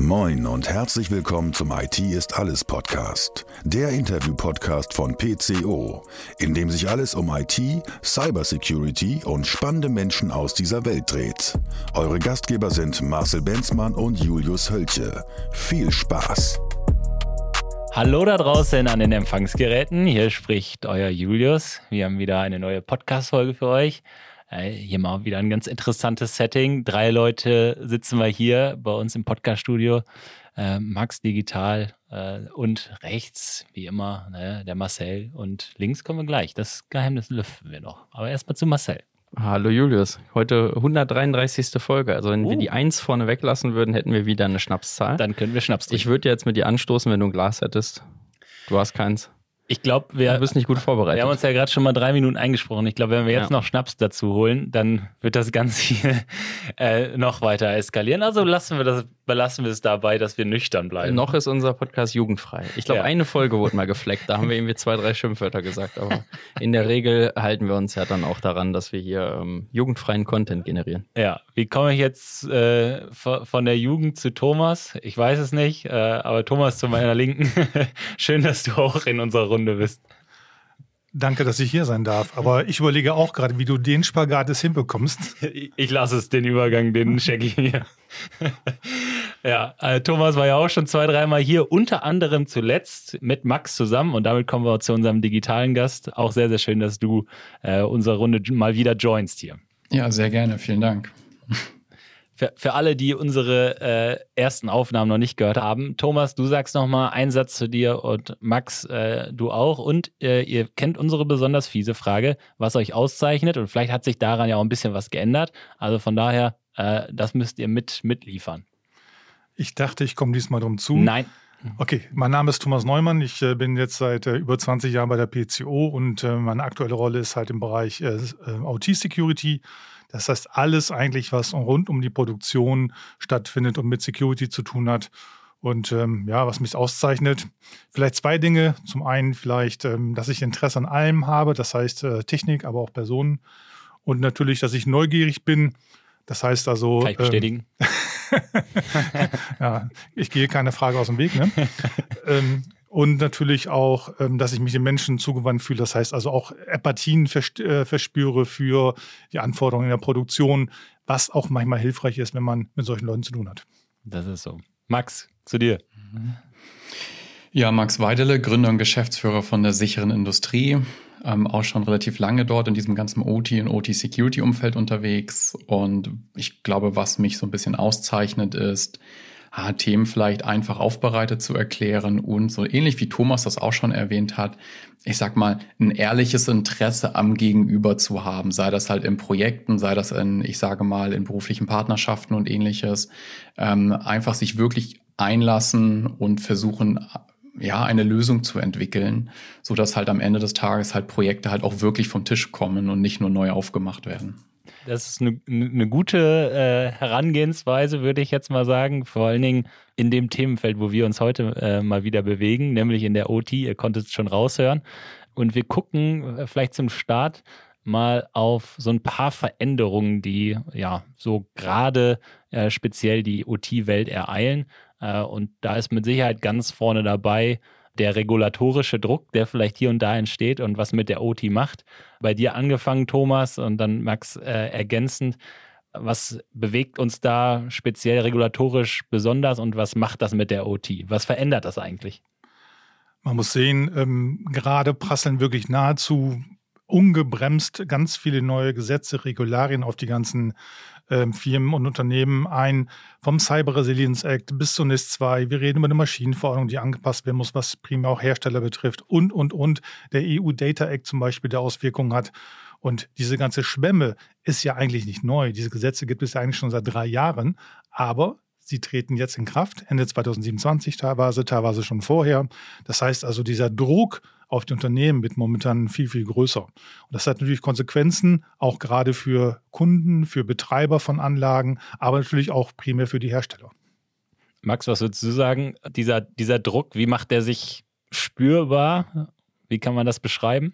Moin und herzlich willkommen zum IT ist alles Podcast, der Interview-Podcast von PCO, in dem sich alles um IT, Cybersecurity und spannende Menschen aus dieser Welt dreht. Eure Gastgeber sind Marcel Benzmann und Julius Hölche. Viel Spaß! Hallo da draußen an den Empfangsgeräten, hier spricht euer Julius. Wir haben wieder eine neue Podcast-Folge für euch. Hier mal wieder ein ganz interessantes Setting. 3 Leute sitzen wir hier bei uns im Podcast-Studio. Max digital und rechts, wie immer, der Marcel. Und links kommen wir gleich. Das Geheimnis lüften wir noch. Aber erstmal zu Marcel. Hallo Julius, heute 133. Folge. Also wenn wir die 1 vorne weglassen würden, hätten wir wieder eine Schnapszahl. Dann können wir Schnaps trinken. Ich würde jetzt mit dir anstoßen, wenn du ein Glas hättest. Du hast keins. Ich glaube, du bist nicht gut vorbereitet. Wir haben uns ja gerade schon mal 3 Minuten eingesprochen. Ich glaube, wenn wir jetzt noch Schnaps dazu holen, dann wird das Ganze hier noch weiter eskalieren. Also belassen wir es dabei, dass wir nüchtern bleiben. Noch ist unser Podcast jugendfrei. Ich glaube, eine Folge wurde mal gefleckt. Da haben wir irgendwie 2, 3 Schimpfwörter gesagt. Aber in der Regel halten wir uns ja dann auch daran, dass wir hier jugendfreien Content generieren. Ja, wie komme ich jetzt von der Jugend zu Thomas? Ich weiß es nicht, aber Thomas zu meiner Linken. Schön, dass du auch in unserer Runde bist. Danke, dass ich hier sein darf. Aber ich überlege auch gerade, wie du den Spagat hinbekommst. Ich lasse es, den Übergang, den checke ich mir. Ja, Thomas war ja auch schon 2, 3 Mal hier, unter anderem zuletzt mit Max zusammen. Und damit kommen wir zu unserem digitalen Gast. Auch sehr, sehr schön, dass du unsere Runde mal wieder joinst hier. Ja, sehr gerne. Vielen Dank. Für alle, die unsere ersten Aufnahmen noch nicht gehört haben, Thomas, du sagst nochmal einen Satz zu dir und Max, du auch. Und ihr kennt unsere besonders fiese Frage, was euch auszeichnet. Und vielleicht hat sich daran ja auch ein bisschen was geändert. Also von daher, das müsst ihr mitliefern. Ich dachte, ich komme diesmal drum zu. Nein. Okay, mein Name ist Thomas Neumann. Ich bin jetzt seit über 20 Jahren bei der PCO und meine aktuelle Rolle ist halt im Bereich OT-Security. Das heißt, alles eigentlich, was rund um die Produktion stattfindet und mit Security zu tun hat. Und was mich auszeichnet, vielleicht 2 Dinge. Zum einen vielleicht, dass ich Interesse an allem habe, das heißt Technik, aber auch Personen. Und natürlich, dass ich neugierig bin. Das heißt also... Kann ich bestätigen. Ja, ich gehe keine Frage aus dem Weg, ne? Und natürlich auch, dass ich mich den Menschen zugewandt fühle. Das heißt also auch Empathien verspüre für die Anforderungen in der Produktion, was auch manchmal hilfreich ist, wenn man mit solchen Leuten zu tun hat. Das ist so. Max, zu dir. Ja, Max Weidele, Gründer und Geschäftsführer von der sicheren Industrie. Auch schon relativ lange dort in diesem ganzen OT- und OT-Security-Umfeld unterwegs. Und ich glaube, was mich so ein bisschen auszeichnet, ist, Themen vielleicht einfach aufbereitet zu erklären und so ähnlich wie Thomas das auch schon erwähnt hat, ich sag mal, ein ehrliches Interesse am Gegenüber zu haben, sei das halt in Projekten, sei das in beruflichen Partnerschaften und ähnliches, einfach sich wirklich einlassen und versuchen, eine Lösung zu entwickeln, so dass halt am Ende des Tages halt Projekte halt auch wirklich vom Tisch kommen und nicht nur neu aufgemacht werden. Das ist eine gute Herangehensweise, würde ich jetzt mal sagen. Vor allen Dingen in dem Themenfeld, wo wir uns heute mal wieder bewegen, nämlich in der OT. Ihr konntet es schon raushören. Und wir gucken vielleicht zum Start mal auf so ein paar Veränderungen, die ja so gerade speziell die OT-Welt ereilen. Und da ist mit Sicherheit ganz vorne dabei der regulatorische Druck, der vielleicht hier und da entsteht und was mit der OT macht. Bei dir angefangen, Thomas, und dann Max ergänzend. Was bewegt uns da speziell regulatorisch besonders und was macht das mit der OT? Was verändert das eigentlich? Man muss sehen, gerade prasseln wirklich nahezu ungebremst ganz viele neue Gesetze, Regularien auf die ganzen Firmen und Unternehmen ein, vom Cyber Resilience Act bis zur NIS 2. Wir reden über eine Maschinenverordnung, die angepasst werden muss, was primär auch Hersteller betrifft und. Der EU Data Act zum Beispiel, der Auswirkungen hat. Und diese ganze Schwemme ist ja eigentlich nicht neu. Diese Gesetze gibt es ja eigentlich schon seit 3 Jahren, aber sie treten jetzt in Kraft, Ende 2027 teilweise schon vorher. Das heißt also, dieser Druck auf die Unternehmen wird momentan viel, viel größer. Und das hat natürlich Konsequenzen, auch gerade für Kunden, für Betreiber von Anlagen, aber natürlich auch primär für die Hersteller. Max, was würdest du sagen? Dieser Druck, wie macht der sich spürbar? Wie kann man das beschreiben?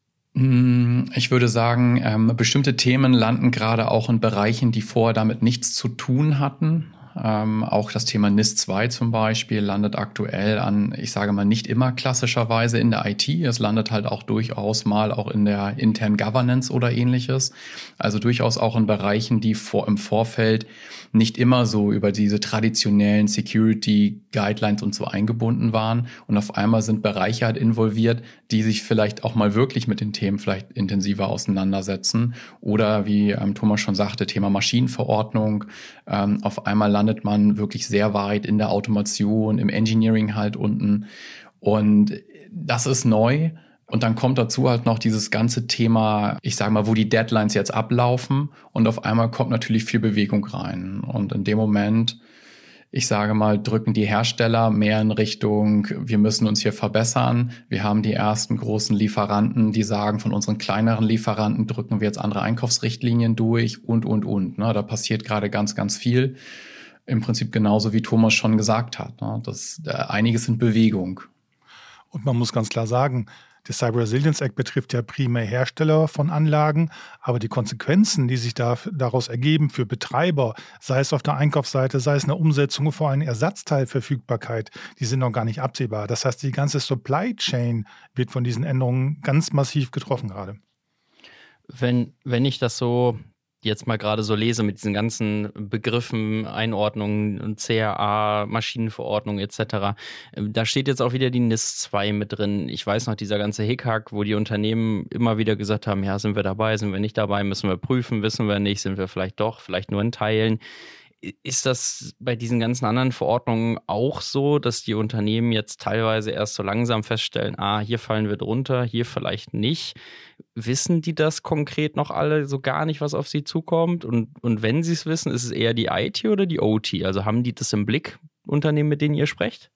Ich würde sagen, bestimmte Themen landen gerade auch in Bereichen, die vorher damit nichts zu tun hatten. Auch das Thema NIS2 zum Beispiel landet aktuell an, ich sage mal, nicht immer klassischerweise in der IT. Es landet halt auch durchaus mal auch in der internen Governance oder ähnliches. Also durchaus auch in Bereichen, die im Vorfeld nicht immer so über diese traditionellen Security Guidelines und so eingebunden waren. Und auf einmal sind Bereiche halt involviert, die sich vielleicht auch mal wirklich mit den Themen vielleicht intensiver auseinandersetzen. Oder wie Thomas schon sagte, Thema Maschinenverordnung. Auf einmal landet man wirklich sehr weit in der Automation, im Engineering halt unten. Und das ist neu. Und dann kommt dazu halt noch dieses ganze Thema, ich sage mal, wo die Deadlines jetzt ablaufen. Und auf einmal kommt natürlich viel Bewegung rein. Und in dem Moment, ich sage mal, drücken die Hersteller mehr in Richtung, wir müssen uns hier verbessern. Wir haben die ersten großen Lieferanten, die sagen, von unseren kleineren Lieferanten drücken wir jetzt andere Einkaufsrichtlinien durch und. Ne? Da passiert gerade ganz, ganz viel. Im Prinzip genauso, wie Thomas schon gesagt hat. Ne? Einiges in Bewegung. Und man muss ganz klar sagen, der Cyber Resilience Act betrifft ja primär Hersteller von Anlagen, aber die Konsequenzen, die sich daraus ergeben für Betreiber, sei es auf der Einkaufsseite, sei es eine Umsetzung und vor allem Ersatzteilverfügbarkeit, die sind noch gar nicht absehbar. Das heißt, die ganze Supply Chain wird von diesen Änderungen ganz massiv getroffen gerade. Wenn ich das so jetzt mal gerade so lese mit diesen ganzen Begriffen, Einordnungen, CAA, Maschinenverordnung etc., da steht jetzt auch wieder die NIS2 mit drin. Ich weiß noch, dieser ganze Hickhack, wo die Unternehmen immer wieder gesagt haben, ja, sind wir dabei, sind wir nicht dabei, müssen wir prüfen, wissen wir nicht, sind wir vielleicht doch, vielleicht nur in Teilen. Ist das bei diesen ganzen anderen Verordnungen auch so, dass die Unternehmen jetzt teilweise erst so langsam feststellen, hier fallen wir drunter, hier vielleicht nicht? Wissen die das konkret noch alle so gar nicht, was auf sie zukommt? Und wenn sie es wissen, ist es eher die IT oder die OT? Also haben die das im Blick, Unternehmen, mit denen ihr sprecht?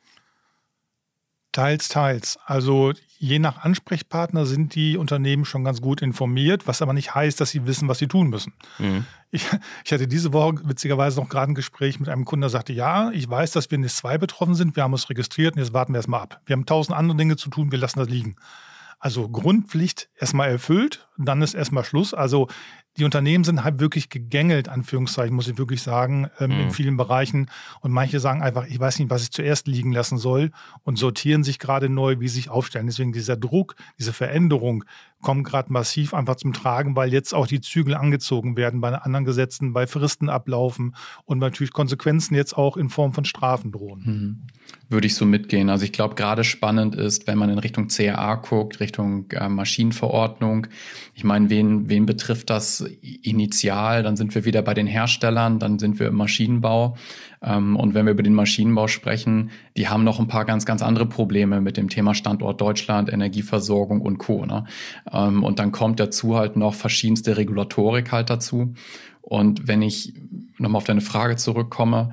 Teils. Also je nach Ansprechpartner sind die Unternehmen schon ganz gut informiert, was aber nicht heißt, dass sie wissen, was sie tun müssen. Mhm. Ich hatte diese Woche witzigerweise noch gerade ein Gespräch mit einem Kunden, der sagte, ja, ich weiß, dass wir NIS2 betroffen sind, wir haben uns registriert und jetzt warten wir erstmal ab. Wir haben 1000 andere Dinge zu tun, wir lassen das liegen. Also Grundpflicht erstmal erfüllt, dann ist erstmal Schluss. Also die Unternehmen sind halt wirklich gegängelt, Anführungszeichen, muss ich wirklich sagen, in vielen Bereichen. Und manche sagen einfach, ich weiß nicht, was ich zuerst liegen lassen soll und sortieren sich gerade neu, wie sie sich aufstellen. Deswegen dieser Druck, diese Veränderung kommt gerade massiv einfach zum Tragen, weil jetzt auch die Zügel angezogen werden bei anderen Gesetzen, bei Fristen ablaufen und natürlich Konsequenzen jetzt auch in Form von Strafen drohen. Würde ich so mitgehen. Also ich glaube, gerade spannend ist, wenn man in Richtung CAA guckt, Richtung Maschinenverordnung. Ich meine, wen betrifft das initial? Dann sind wir wieder bei den Herstellern, dann sind wir im Maschinenbau. Und wenn wir über den Maschinenbau sprechen, die haben noch ein paar ganz, ganz andere Probleme mit dem Thema Standort Deutschland, Energieversorgung und Co. Ne? Und dann kommt dazu halt noch verschiedenste Regulatorik halt dazu. Und wenn ich nochmal auf deine Frage zurückkomme,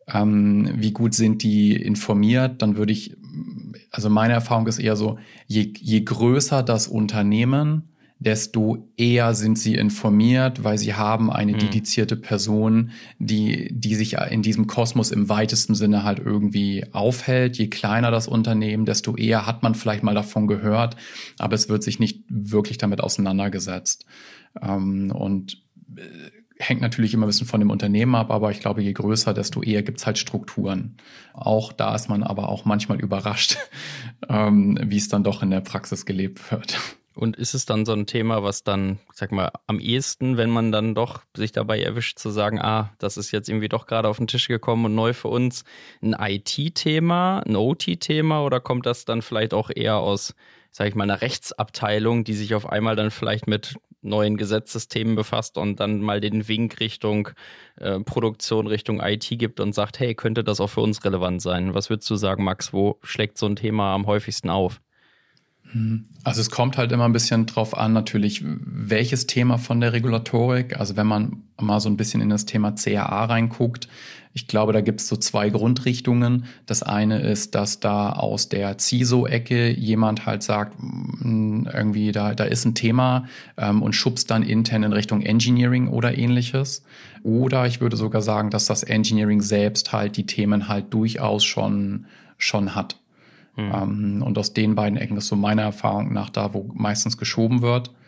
wie gut sind die informiert, dann würde ich, also meine Erfahrung ist eher so, je größer das Unternehmen, desto eher sind sie informiert, weil sie haben eine dedizierte Person, die sich in diesem Kosmos im weitesten Sinne halt irgendwie aufhält. Je kleiner das Unternehmen, desto eher hat man vielleicht mal davon gehört, aber es wird sich nicht wirklich damit auseinandergesetzt. Und hängt natürlich immer ein bisschen von dem Unternehmen ab, aber ich glaube, je größer, desto eher gibt's halt Strukturen. Auch da ist man aber auch manchmal überrascht, wie es dann doch in der Praxis gelebt wird. Und ist es dann so ein Thema, was dann, sag mal, am ehesten, wenn man dann doch sich dabei erwischt, zu sagen, das ist jetzt irgendwie doch gerade auf den Tisch gekommen und neu für uns, ein IT-Thema, ein OT-Thema, oder kommt das dann vielleicht auch eher aus, sag ich mal, einer Rechtsabteilung, die sich auf einmal dann vielleicht mit neuen Gesetzesthemen befasst und dann mal den Wink Richtung Produktion, Richtung IT gibt und sagt, hey, könnte das auch für uns relevant sein? Was würdest du sagen, Max, wo schlägt so ein Thema am häufigsten auf? Also es kommt halt immer ein bisschen drauf an, natürlich, welches Thema von der Regulatorik. Also wenn man mal so ein bisschen in das Thema CAA reinguckt, ich glaube, da gibt es so zwei Grundrichtungen. Das eine ist, dass da aus der CISO-Ecke jemand halt sagt, irgendwie da ist ein Thema und schubst dann intern in Richtung Engineering oder ähnliches. Oder ich würde sogar sagen, dass das Engineering selbst halt die Themen halt durchaus schon hat. Und aus den beiden Ecken ist so meiner Erfahrung nach da, wo meistens geschoben wird.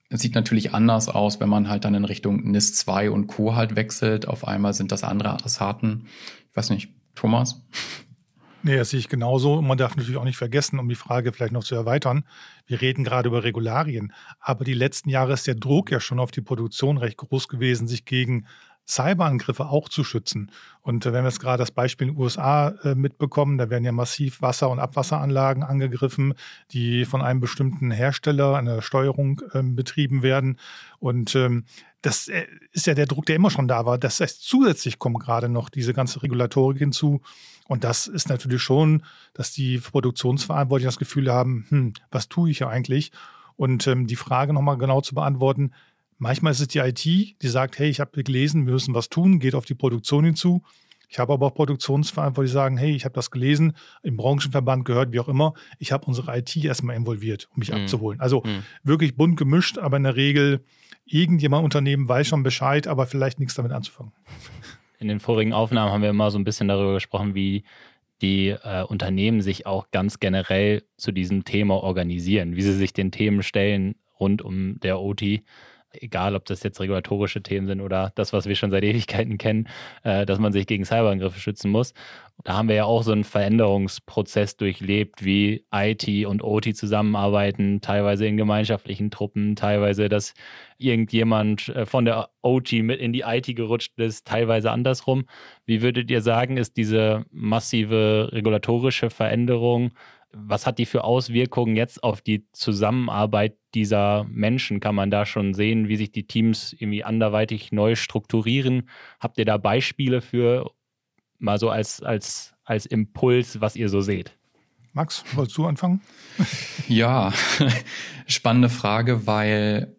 sieht natürlich anders aus, wenn man halt dann in Richtung NIS 2 und Co. halt wechselt. Auf einmal sind das andere Adressaten. Ich weiß nicht, Thomas? Nee, das sehe ich genauso. Und man darf natürlich auch nicht vergessen, um die Frage vielleicht noch zu erweitern, wir reden gerade über Regularien, aber die letzten Jahre ist der Druck ja schon auf die Produktion recht groß gewesen, sich gegen Cyberangriffe auch zu schützen. Und wenn wir jetzt gerade das Beispiel in den USA mitbekommen, da werden ja massiv Wasser- und Abwasseranlagen angegriffen, die von einem bestimmten Hersteller, einer Steuerung betrieben werden. Und das ist ja der Druck, der immer schon da war. Das heißt, zusätzlich kommt gerade noch diese ganze Regulatorik hinzu. Und das ist natürlich schon, dass die Produktionsverantwortlichen das Gefühl haben, was tue ich ja eigentlich? Und die Frage nochmal genau zu beantworten, manchmal ist es die IT, die sagt, hey, ich habe gelesen, wir müssen was tun, geht auf die Produktion hinzu. Ich habe aber auch Produktionsverantwortliche, die sagen, hey, ich habe das gelesen, im Branchenverband gehört, wie auch immer. Ich habe unsere IT erstmal involviert, um mich abzuholen. Also wirklich bunt gemischt, aber in der Regel irgendjemand im Unternehmen weiß schon Bescheid, aber vielleicht nichts damit anzufangen. In den vorigen Aufnahmen haben wir immer so ein bisschen darüber gesprochen, wie die Unternehmen sich auch ganz generell zu diesem Thema organisieren, wie sie sich den Themen stellen rund um der OT. Egal, ob das jetzt regulatorische Themen sind oder das, was wir schon seit Ewigkeiten kennen, dass man sich gegen Cyberangriffe schützen muss. Da haben wir ja auch so einen Veränderungsprozess durchlebt, wie IT und OT zusammenarbeiten, teilweise in gemeinschaftlichen Truppen, teilweise, dass irgendjemand von der OT mit in die IT gerutscht ist, teilweise andersrum. Wie würdet ihr sagen, ist diese massive regulatorische Veränderung, was hat die für Auswirkungen jetzt auf die Zusammenarbeit dieser Menschen? Kann man da schon sehen, wie sich die Teams irgendwie anderweitig neu strukturieren? Habt ihr da Beispiele für, mal so als Impuls, was ihr so seht? Max, wolltest du anfangen? Ja, spannende Frage, weil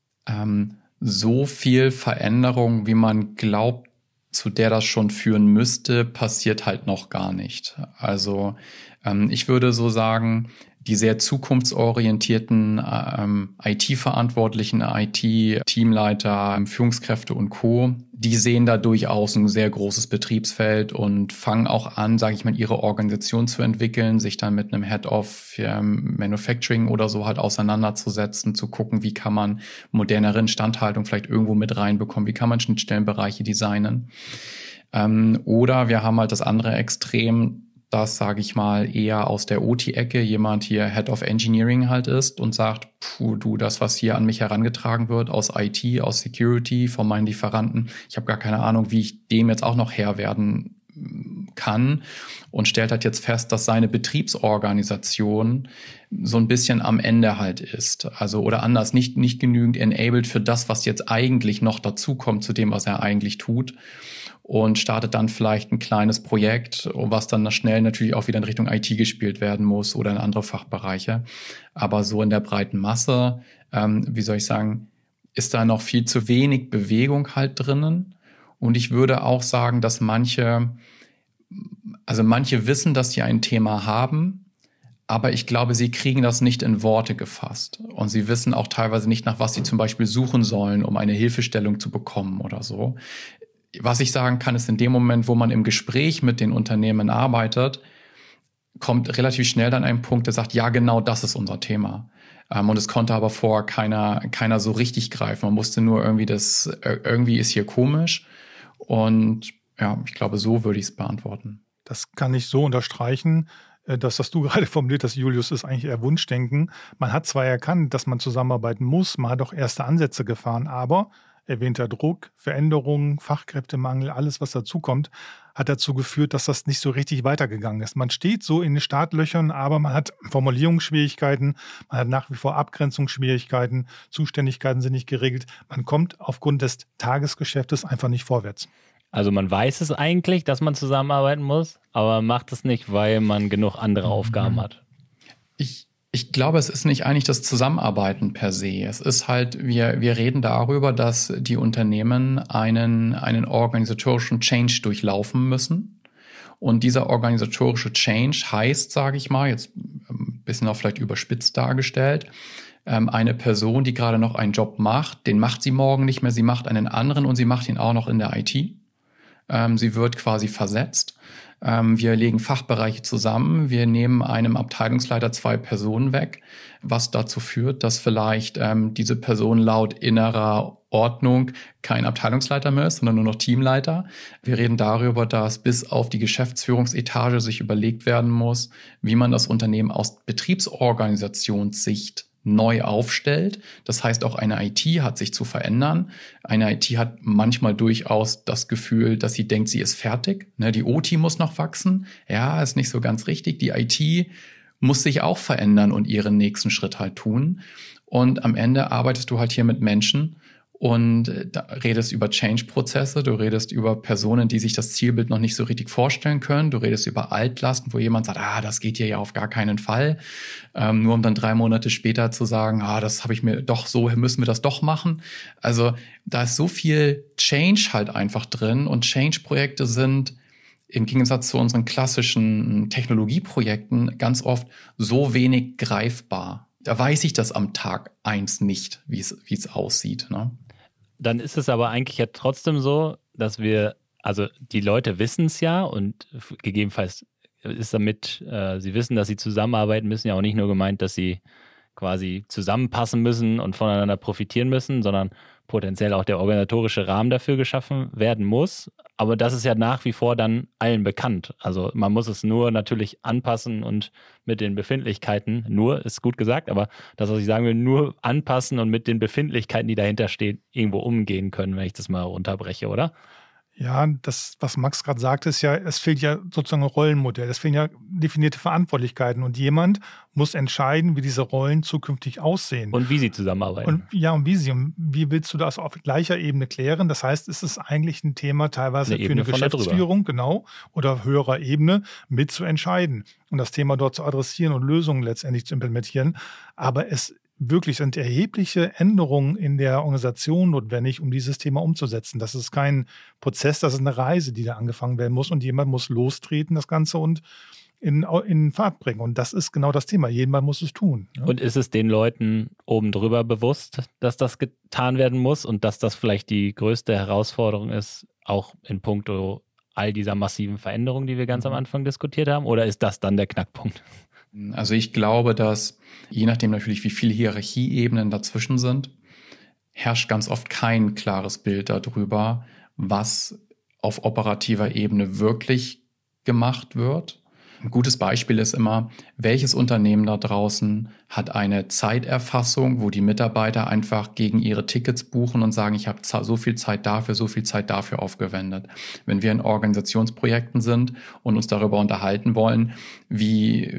so viel Veränderung, wie man glaubt, zu der das schon führen müsste, passiert halt noch gar nicht. Also ich würde so sagen, die sehr zukunftsorientierten IT-Verantwortlichen, IT-Teamleiter, Führungskräfte und Co., die sehen da durchaus ein sehr großes Betriebsfeld und fangen auch an, sage ich mal, ihre Organisation zu entwickeln, sich dann mit einem Head of Manufacturing oder so halt auseinanderzusetzen, zu gucken, wie kann man modernere Instandhaltung vielleicht irgendwo mit reinbekommen, wie kann man Schnittstellenbereiche designen. Oder wir haben halt das andere Extrem, das, sage ich mal, eher aus der OT-Ecke jemand hier Head of Engineering halt ist und sagt, du, das, was hier an mich herangetragen wird aus IT, aus Security, von meinen Lieferanten, ich habe gar keine Ahnung, wie ich dem jetzt auch noch Herr werden kann und stellt halt jetzt fest, dass seine Betriebsorganisation so ein bisschen am Ende halt ist. Also oder anders, nicht genügend enabled für das, was jetzt eigentlich noch dazukommt zu dem, was er eigentlich tut. Und startet dann vielleicht ein kleines Projekt, was dann schnell natürlich auch wieder in Richtung IT gespielt werden muss oder in andere Fachbereiche. Aber so in der breiten Masse, wie soll ich sagen, ist da noch viel zu wenig Bewegung halt drinnen. Und ich würde auch sagen, dass manche wissen, dass sie ein Thema haben, aber ich glaube, sie kriegen das nicht in Worte gefasst. Und sie wissen auch teilweise nicht, nach was sie zum Beispiel suchen sollen, um eine Hilfestellung zu bekommen oder so. Was ich sagen kann, ist in dem Moment, wo man im Gespräch mit den Unternehmen arbeitet, kommt relativ schnell dann ein Punkt, der sagt, ja, genau das ist unser Thema. Und es konnte aber vorher keiner so richtig greifen. Man musste nur irgendwie ist hier komisch. Und ja, ich glaube, so würde ich es beantworten. Das kann ich so unterstreichen. Das, was du gerade formuliert hast, Julius, ist eigentlich eher Wunschdenken. Man hat zwar erkannt, dass man zusammenarbeiten muss, man hat auch erste Ansätze gefahren, aber erwähnter Druck, Veränderungen, Fachkräftemangel, alles, was dazukommt, hat dazu geführt, dass das nicht so richtig weitergegangen ist. Man steht so in den Startlöchern, aber man hat Formulierungsschwierigkeiten, man hat nach wie vor Abgrenzungsschwierigkeiten, Zuständigkeiten sind nicht geregelt. Man kommt aufgrund des Tagesgeschäftes einfach nicht vorwärts. Also man weiß es eigentlich, dass man zusammenarbeiten muss, aber man macht es nicht, weil man genug andere Aufgaben hat. Ich glaube, es ist nicht eigentlich das Zusammenarbeiten per se. Es ist halt, wir reden darüber, dass die Unternehmen einen organisatorischen Change durchlaufen müssen. Und dieser organisatorische Change heißt, sage ich mal, jetzt ein bisschen auch vielleicht überspitzt dargestellt, eine Person, die gerade noch einen Job macht, den macht sie morgen nicht mehr, sie macht einen anderen und sie macht ihn auch noch in der IT. Sie wird quasi versetzt. Wir legen Fachbereiche zusammen. Wir nehmen einem Abteilungsleiter 2 Personen weg, was dazu führt, dass vielleicht diese Person laut innerer Ordnung kein Abteilungsleiter mehr ist, sondern nur noch Teamleiter. Wir reden darüber, dass bis auf die Geschäftsführungsetage sich überlegt werden muss, wie man das Unternehmen aus Betriebsorganisationssicht neu aufstellt. Das heißt, auch eine IT hat sich zu verändern. Eine IT hat manchmal durchaus das Gefühl, dass sie denkt, sie ist fertig. Die OT muss noch wachsen. Ja, ist nicht so ganz richtig. Die IT muss sich auch verändern und ihren nächsten Schritt halt tun. Und am Ende arbeitest du halt hier mit Menschen und da redest über Change-Prozesse, du redest über Personen, die sich das Zielbild noch nicht so richtig vorstellen können, du redest über Altlasten, wo jemand sagt, das geht hier ja auf gar keinen Fall, nur um dann 3 Monate später zu sagen, das habe ich mir doch, so müssen wir das doch machen. Also da ist so viel Change halt einfach drin und Change-Projekte sind im Gegensatz zu unseren klassischen Technologieprojekten ganz oft so wenig greifbar. Da weiß ich das am Tag 1 nicht, wie es aussieht, ne? Dann ist es aber eigentlich ja trotzdem so, dass also die Leute wissen es ja und gegebenenfalls ist damit, sie wissen, dass sie zusammenarbeiten müssen, ja auch nicht nur gemeint, dass sie quasi zusammenpassen müssen und voneinander profitieren müssen, sondern potenziell auch der organisatorische Rahmen dafür geschaffen werden muss. Aber das ist ja nach wie vor dann allen bekannt. Also man muss es nur natürlich anpassen und mit den Befindlichkeiten, nur ist gut gesagt, aber das, was ich sagen will, nur anpassen und mit den Befindlichkeiten, die dahinter stehen, irgendwo umgehen können, wenn ich das mal runterbreche, oder? Ja, das, was Max gerade sagte, ist ja, es fehlt ja sozusagen ein Rollenmodell. Es fehlen ja definierte Verantwortlichkeiten und jemand muss entscheiden, wie diese Rollen zukünftig aussehen. Und wie sie zusammenarbeiten. Und wie willst du das auf gleicher Ebene klären? Das heißt, ist es eigentlich ein Thema teilweise für eine Geschäftsführung, genau, oder höherer Ebene mit zu entscheiden und das Thema dort zu adressieren und Lösungen letztendlich zu implementieren. Aber es wirklich sind erhebliche Änderungen in der Organisation notwendig, um dieses Thema umzusetzen. Das ist kein Prozess, das ist eine Reise, die da angefangen werden muss und jemand muss lostreten, das Ganze und in Fahrt bringen. Und das ist genau das Thema. Jemand muss es tun. Ja? Und ist es den Leuten oben drüber bewusst, dass das getan werden muss und dass das vielleicht die größte Herausforderung ist, auch in puncto all dieser massiven Veränderungen, die wir ganz am Anfang diskutiert haben? Oder ist das dann der Knackpunkt? Also ich glaube, dass je nachdem natürlich, wie viele Hierarchieebenen dazwischen sind, herrscht ganz oft kein klares Bild darüber, was auf operativer Ebene wirklich gemacht wird. Ein gutes Beispiel ist immer, welches Unternehmen da draußen hat eine Zeiterfassung, wo die Mitarbeiter einfach gegen ihre Tickets buchen und sagen, ich habe so viel Zeit dafür aufgewendet. Wenn wir in Organisationsprojekten sind und uns darüber unterhalten wollen, wie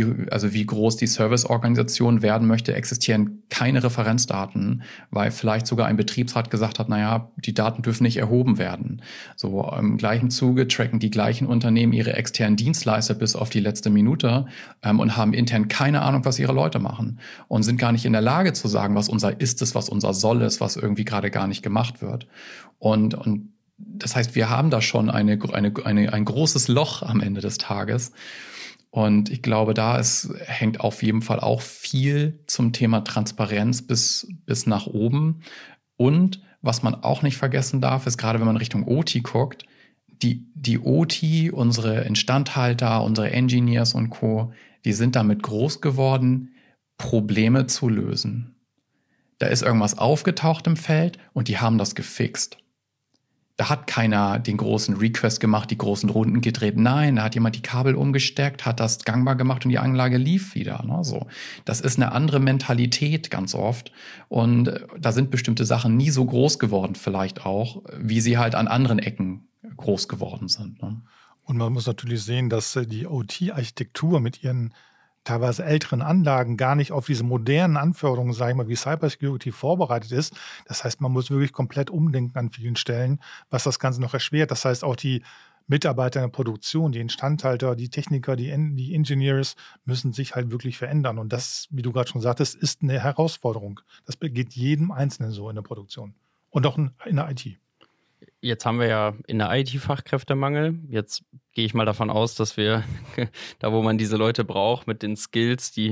groß die Serviceorganisation werden möchte, existieren keine Referenzdaten, weil vielleicht sogar ein Betriebsrat gesagt hat, die Daten dürfen nicht erhoben werden. So im gleichen Zuge tracken die gleichen Unternehmen ihre externen Dienstleister bis auf die letzte Minute und haben intern keine Ahnung, was ihre Leute machen und sind gar nicht in der Lage zu sagen, was unser Ist ist, was unser Soll ist, was irgendwie gerade gar nicht gemacht wird. Und das heißt, wir haben da schon ein großes Loch am Ende des Tages. Und ich glaube, hängt auf jeden Fall auch viel zum Thema Transparenz bis nach oben. Und was man auch nicht vergessen darf, ist gerade, wenn man Richtung OT guckt, die OT, unsere Instandhalter, unsere Engineers und Co., die sind damit groß geworden, Probleme zu lösen. Da ist irgendwas aufgetaucht im Feld und die haben das gefixt. Da hat keiner den großen Request gemacht, die großen Runden gedreht. Nein, da hat jemand die Kabel umgesteckt, hat das gangbar gemacht und die Anlage lief wieder. Ne? So. Das ist eine andere Mentalität ganz oft. Und da sind bestimmte Sachen nie so groß geworden vielleicht auch, wie sie halt an anderen Ecken groß geworden sind. Ne? Und man muss natürlich sehen, dass die OT-Architektur mit ihren teilweise älteren Anlagen gar nicht auf diese modernen Anforderungen, sage ich mal, wie Cybersecurity vorbereitet ist. Das heißt, man muss wirklich komplett umdenken an vielen Stellen, was das Ganze noch erschwert. Das heißt, auch die Mitarbeiter in der Produktion, die Instandhalter, die Techniker, die Engineers müssen sich halt wirklich verändern. Und das, wie du gerade schon sagtest, ist eine Herausforderung. Das geht jedem Einzelnen so in der Produktion und auch in der IT. Jetzt haben wir ja in der IT Fachkräftemangel. Jetzt gehe ich mal davon aus, dass wir da, wo man diese Leute braucht, mit den Skills, die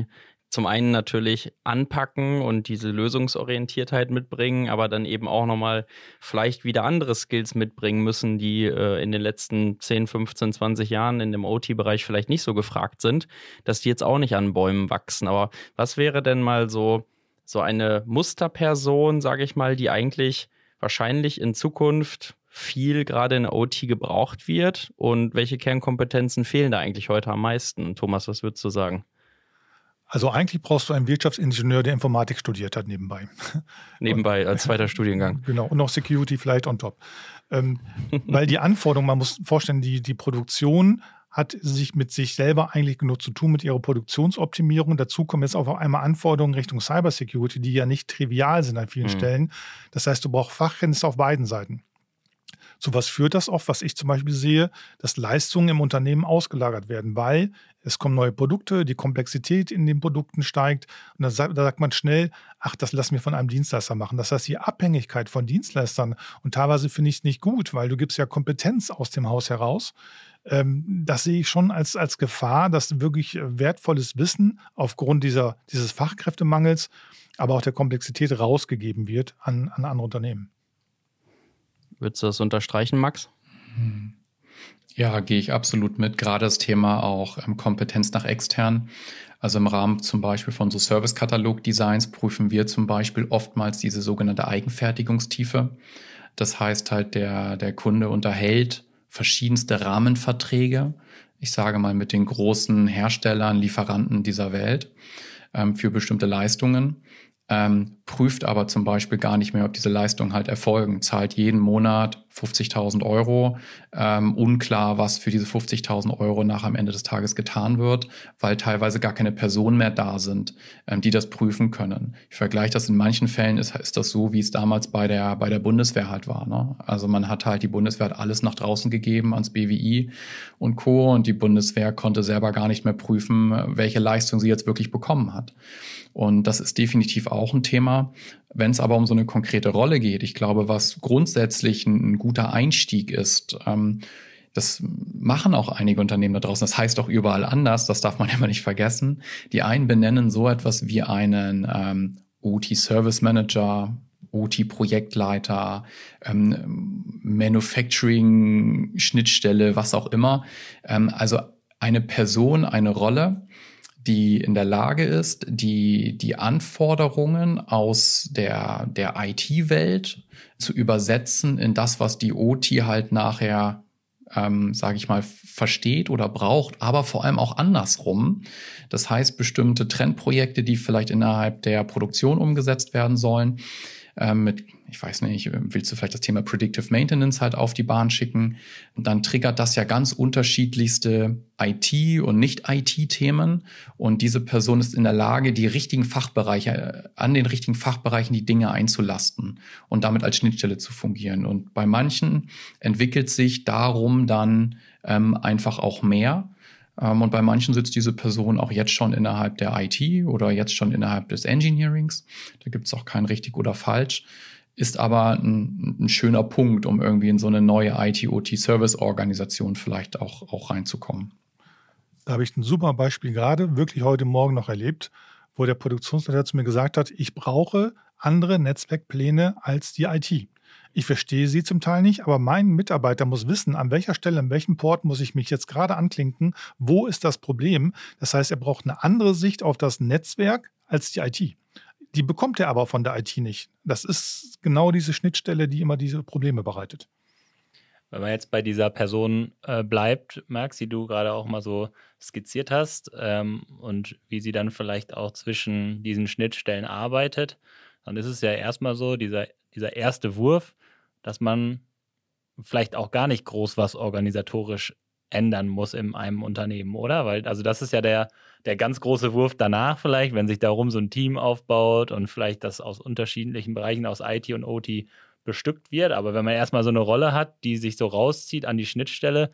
zum einen natürlich anpacken und diese Lösungsorientiertheit mitbringen, aber dann eben auch nochmal vielleicht wieder andere Skills mitbringen müssen, die in den letzten 10, 15, 20 Jahren in dem OT-Bereich vielleicht nicht so gefragt sind, dass die jetzt auch nicht an Bäumen wachsen. Aber was wäre denn mal so eine Musterperson, sage ich mal, die eigentlich wahrscheinlich in Zukunft viel gerade in der OT gebraucht wird, und welche Kernkompetenzen fehlen da eigentlich heute am meisten? Thomas, was würdest du sagen? Also eigentlich brauchst du einen Wirtschaftsingenieur, der Informatik studiert hat nebenbei. Nebenbei als zweiter Studiengang. Genau, und noch Security vielleicht on top. Weil die Anforderungen, man muss vorstellen, die Produktion hat sich mit sich selber eigentlich genug zu tun, mit ihrer Produktionsoptimierung. Dazu kommen jetzt auf einmal Anforderungen Richtung Cybersecurity, die ja nicht trivial sind an vielen Stellen. Das heißt, du brauchst Fachkenntnisse auf beiden Seiten. Zu was führt das oft, was ich zum Beispiel sehe, dass Leistungen im Unternehmen ausgelagert werden, weil es kommen neue Produkte, die Komplexität in den Produkten steigt und da sagt man schnell, ach, das lassen wir von einem Dienstleister machen. Das heißt, die Abhängigkeit von Dienstleistern, und teilweise finde ich es nicht gut, weil du gibst ja Kompetenz aus dem Haus heraus. Das sehe ich schon als Gefahr, dass wirklich wertvolles Wissen aufgrund dieses Fachkräftemangels, aber auch der Komplexität rausgegeben wird an andere Unternehmen. Würdest du das unterstreichen, Max? Ja, gehe ich absolut mit. Gerade das Thema auch Kompetenz nach extern. Also im Rahmen zum Beispiel von so Service-Katalog-Designs prüfen wir zum Beispiel oftmals diese sogenannte Eigenfertigungstiefe. Das heißt halt, der Kunde unterhält verschiedenste Rahmenverträge, ich sage mal mit den großen Herstellern, Lieferanten dieser Welt für bestimmte Leistungen. Prüft aber zum Beispiel gar nicht mehr, ob diese Leistungen halt erfolgen, zahlt jeden Monat 50.000 Euro, unklar, was für diese 50.000 Euro nach am Ende des Tages getan wird, weil teilweise gar keine Personen mehr da sind, die das prüfen können. Ich vergleiche das, in manchen Fällen ist das so, wie es damals bei der Bundeswehr halt war, ne? Also man hat halt, die Bundeswehr hat alles nach draußen gegeben ans BWI und Co. und die Bundeswehr konnte selber gar nicht mehr prüfen, welche Leistung sie jetzt wirklich bekommen hat. Und das ist definitiv auch ein Thema. Wenn es aber um so eine konkrete Rolle geht, ich glaube, was grundsätzlich ein guter Einstieg ist, das machen auch einige Unternehmen da draußen. Das heißt auch überall anders, das darf man immer nicht vergessen. Die einen benennen so etwas wie einen OT-Service Manager, OT-Projektleiter, Manufacturing-Schnittstelle, was auch immer. Also eine Person, eine Rolle, die in der Lage ist, die Anforderungen aus der IT-Welt zu übersetzen in das, was die OT halt nachher, sage ich mal, versteht oder braucht, aber vor allem auch andersrum. Das heißt, bestimmte Trendprojekte, die vielleicht innerhalb der Produktion umgesetzt werden sollen, ich weiß nicht, willst du vielleicht das Thema Predictive Maintenance halt auf die Bahn schicken? Und dann triggert das ja ganz unterschiedlichste IT- und Nicht-IT-Themen. Und diese Person ist in der Lage, die richtigen Fachbereiche, an den richtigen Fachbereichen die Dinge einzulasten und damit als Schnittstelle zu fungieren. Und bei manchen entwickelt sich darum dann einfach auch mehr. Und bei manchen sitzt diese Person auch jetzt schon innerhalb der IT oder jetzt schon innerhalb des Engineerings. Da gibt es auch kein richtig oder falsch. Ist aber ein schöner Punkt, um irgendwie in so eine neue IT-OT-Service-Organisation vielleicht auch reinzukommen. Da habe ich ein super Beispiel gerade, wirklich heute Morgen noch erlebt, wo der Produktionsleiter zu mir gesagt hat, ich brauche andere Netzwerkpläne als die IT. Ich verstehe sie zum Teil nicht, aber mein Mitarbeiter muss wissen, an welcher Stelle, an welchem Port muss ich mich jetzt gerade anklinken, wo ist das Problem. Das heißt, er braucht eine andere Sicht auf das Netzwerk als die IT. Die bekommt er aber von der IT nicht. Das ist genau diese Schnittstelle, die immer diese Probleme bereitet. Wenn man jetzt bei dieser Person bleibt, Max, die du gerade auch mal so skizziert hast und wie sie dann vielleicht auch zwischen diesen Schnittstellen arbeitet, dann ist es ja erstmal so, dieser erste Wurf, dass man vielleicht auch gar nicht groß was organisatorisch ändern muss in einem Unternehmen, oder? Weil, also das ist ja der ganz große Wurf danach vielleicht, wenn sich darum so ein Team aufbaut und vielleicht das aus unterschiedlichen Bereichen aus IT und OT bestückt wird. Aber wenn man erstmal so eine Rolle hat, die sich so rauszieht an die Schnittstelle,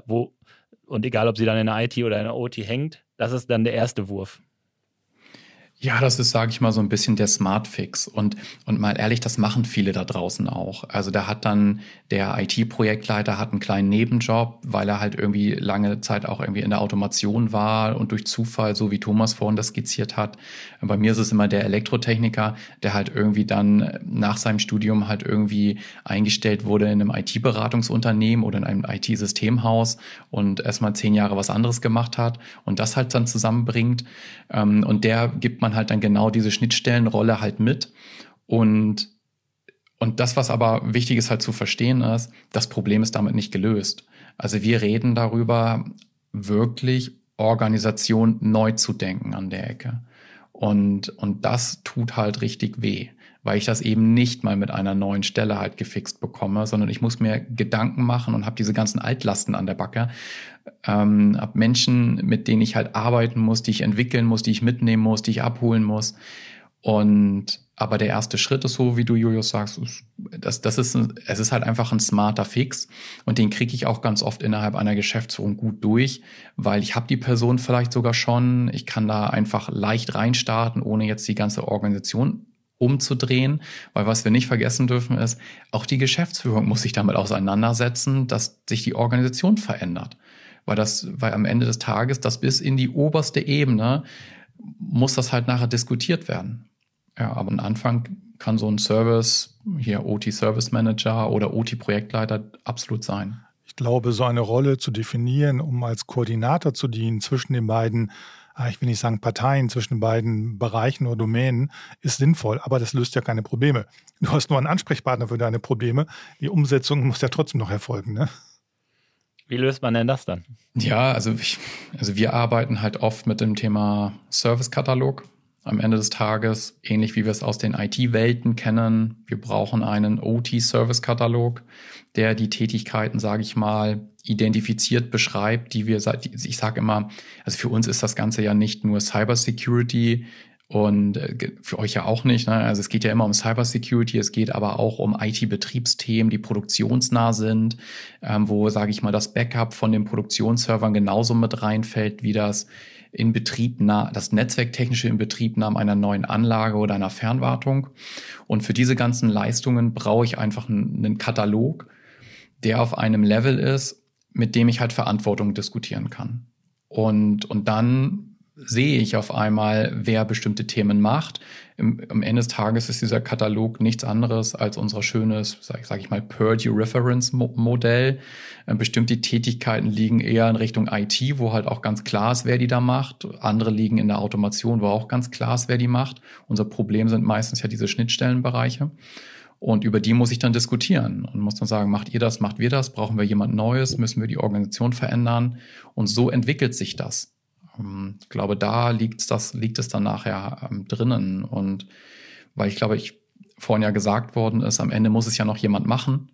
und egal, ob sie dann in der IT oder in der OT hängt, das ist dann der erste Wurf. Ja, das ist, sage ich mal, so ein bisschen der Smart Fix. Und mal ehrlich, das machen viele da draußen auch. Also da hat dann der IT-Projektleiter hat einen kleinen Nebenjob, weil er halt irgendwie lange Zeit auch irgendwie in der Automation war und durch Zufall, so wie Thomas vorhin das skizziert hat. Bei mir ist es immer der Elektrotechniker, der halt irgendwie dann nach seinem Studium halt irgendwie eingestellt wurde in einem IT-Beratungsunternehmen oder in einem IT-Systemhaus und erstmal 10 Jahre was anderes gemacht hat und das halt dann zusammenbringt. Und der gibt man halt dann genau diese Schnittstellenrolle halt mit. Und das, was aber wichtig ist halt zu verstehen ist, das Problem ist damit nicht gelöst. Also wir reden darüber, wirklich Organisation neu zu denken an der Ecke. Und das tut halt richtig weh, weil ich das eben nicht mal mit einer neuen Stelle halt gefixt bekomme, sondern ich muss mir Gedanken machen und habe diese ganzen Altlasten an der Backe. Habe Menschen, mit denen ich halt arbeiten muss, die ich entwickeln muss, die ich mitnehmen muss, die ich abholen muss. Aber der erste Schritt ist so, wie du, Julius, sagst, es ist halt einfach ein smarter Fix und den kriege ich auch ganz oft innerhalb einer Geschäftsführung gut durch, weil ich habe die Person vielleicht sogar schon, ich kann da einfach leicht reinstarten, ohne jetzt die ganze Organisation umzudrehen, weil was wir nicht vergessen dürfen ist, auch die Geschäftsführung muss sich damit auseinandersetzen, dass sich die Organisation verändert. Weil am Ende des Tages, das bis in die oberste Ebene, muss das halt nachher diskutiert werden. Ja, aber am Anfang kann so ein Service, hier OT-Service Manager oder OT-Projektleiter absolut sein. Ich glaube, so eine Rolle zu definieren, um als Koordinator zu dienen zwischen den beiden, ich will nicht sagen Parteien, zwischen den beiden Bereichen oder Domänen, ist sinnvoll, aber das löst ja keine Probleme. Du hast nur einen Ansprechpartner für deine Probleme. Die Umsetzung muss ja trotzdem noch erfolgen, ne? Wie löst man denn das dann? Ja, also wir arbeiten halt oft mit dem Thema Servicekatalog. Am Ende des Tages, ähnlich wie wir es aus den IT-Welten kennen, wir brauchen einen OT-Service-Katalog, der die Tätigkeiten, sage ich mal, identifiziert beschreibt, ich sage immer, also für uns ist das Ganze ja nicht nur Cybersecurity und für euch ja auch nicht, ne? Also es geht ja immer um Cybersecurity, es geht aber auch um IT-Betriebsthemen, die produktionsnah sind, wo, sage ich mal, das Backup von den Produktionsservern genauso mit reinfällt, wie das netzwerktechnische Inbetriebnahme einer neuen Anlage oder einer Fernwartung. Und für diese ganzen Leistungen brauche ich einfach einen Katalog, der auf einem Level ist, mit dem ich halt Verantwortung diskutieren kann. Und dann sehe ich auf einmal, wer bestimmte Themen macht. Am Ende des Tages ist dieser Katalog nichts anderes als unser schönes, sag ich mal, Purdue-Reference-Modell. Bestimmte Tätigkeiten liegen eher in Richtung IT, wo halt auch ganz klar ist, wer die da macht. Andere liegen in der Automation, wo auch ganz klar ist, wer die macht. Unser Problem sind meistens ja diese Schnittstellenbereiche. Und über die muss ich dann diskutieren und muss dann sagen, macht ihr das, macht wir das, brauchen wir jemand Neues, müssen wir die Organisation verändern? Und so entwickelt sich das. Ich glaube, da liegt es dann nachher drinnen. Und weil ich glaube, vorhin ja gesagt worden ist, am Ende muss es ja noch jemand machen.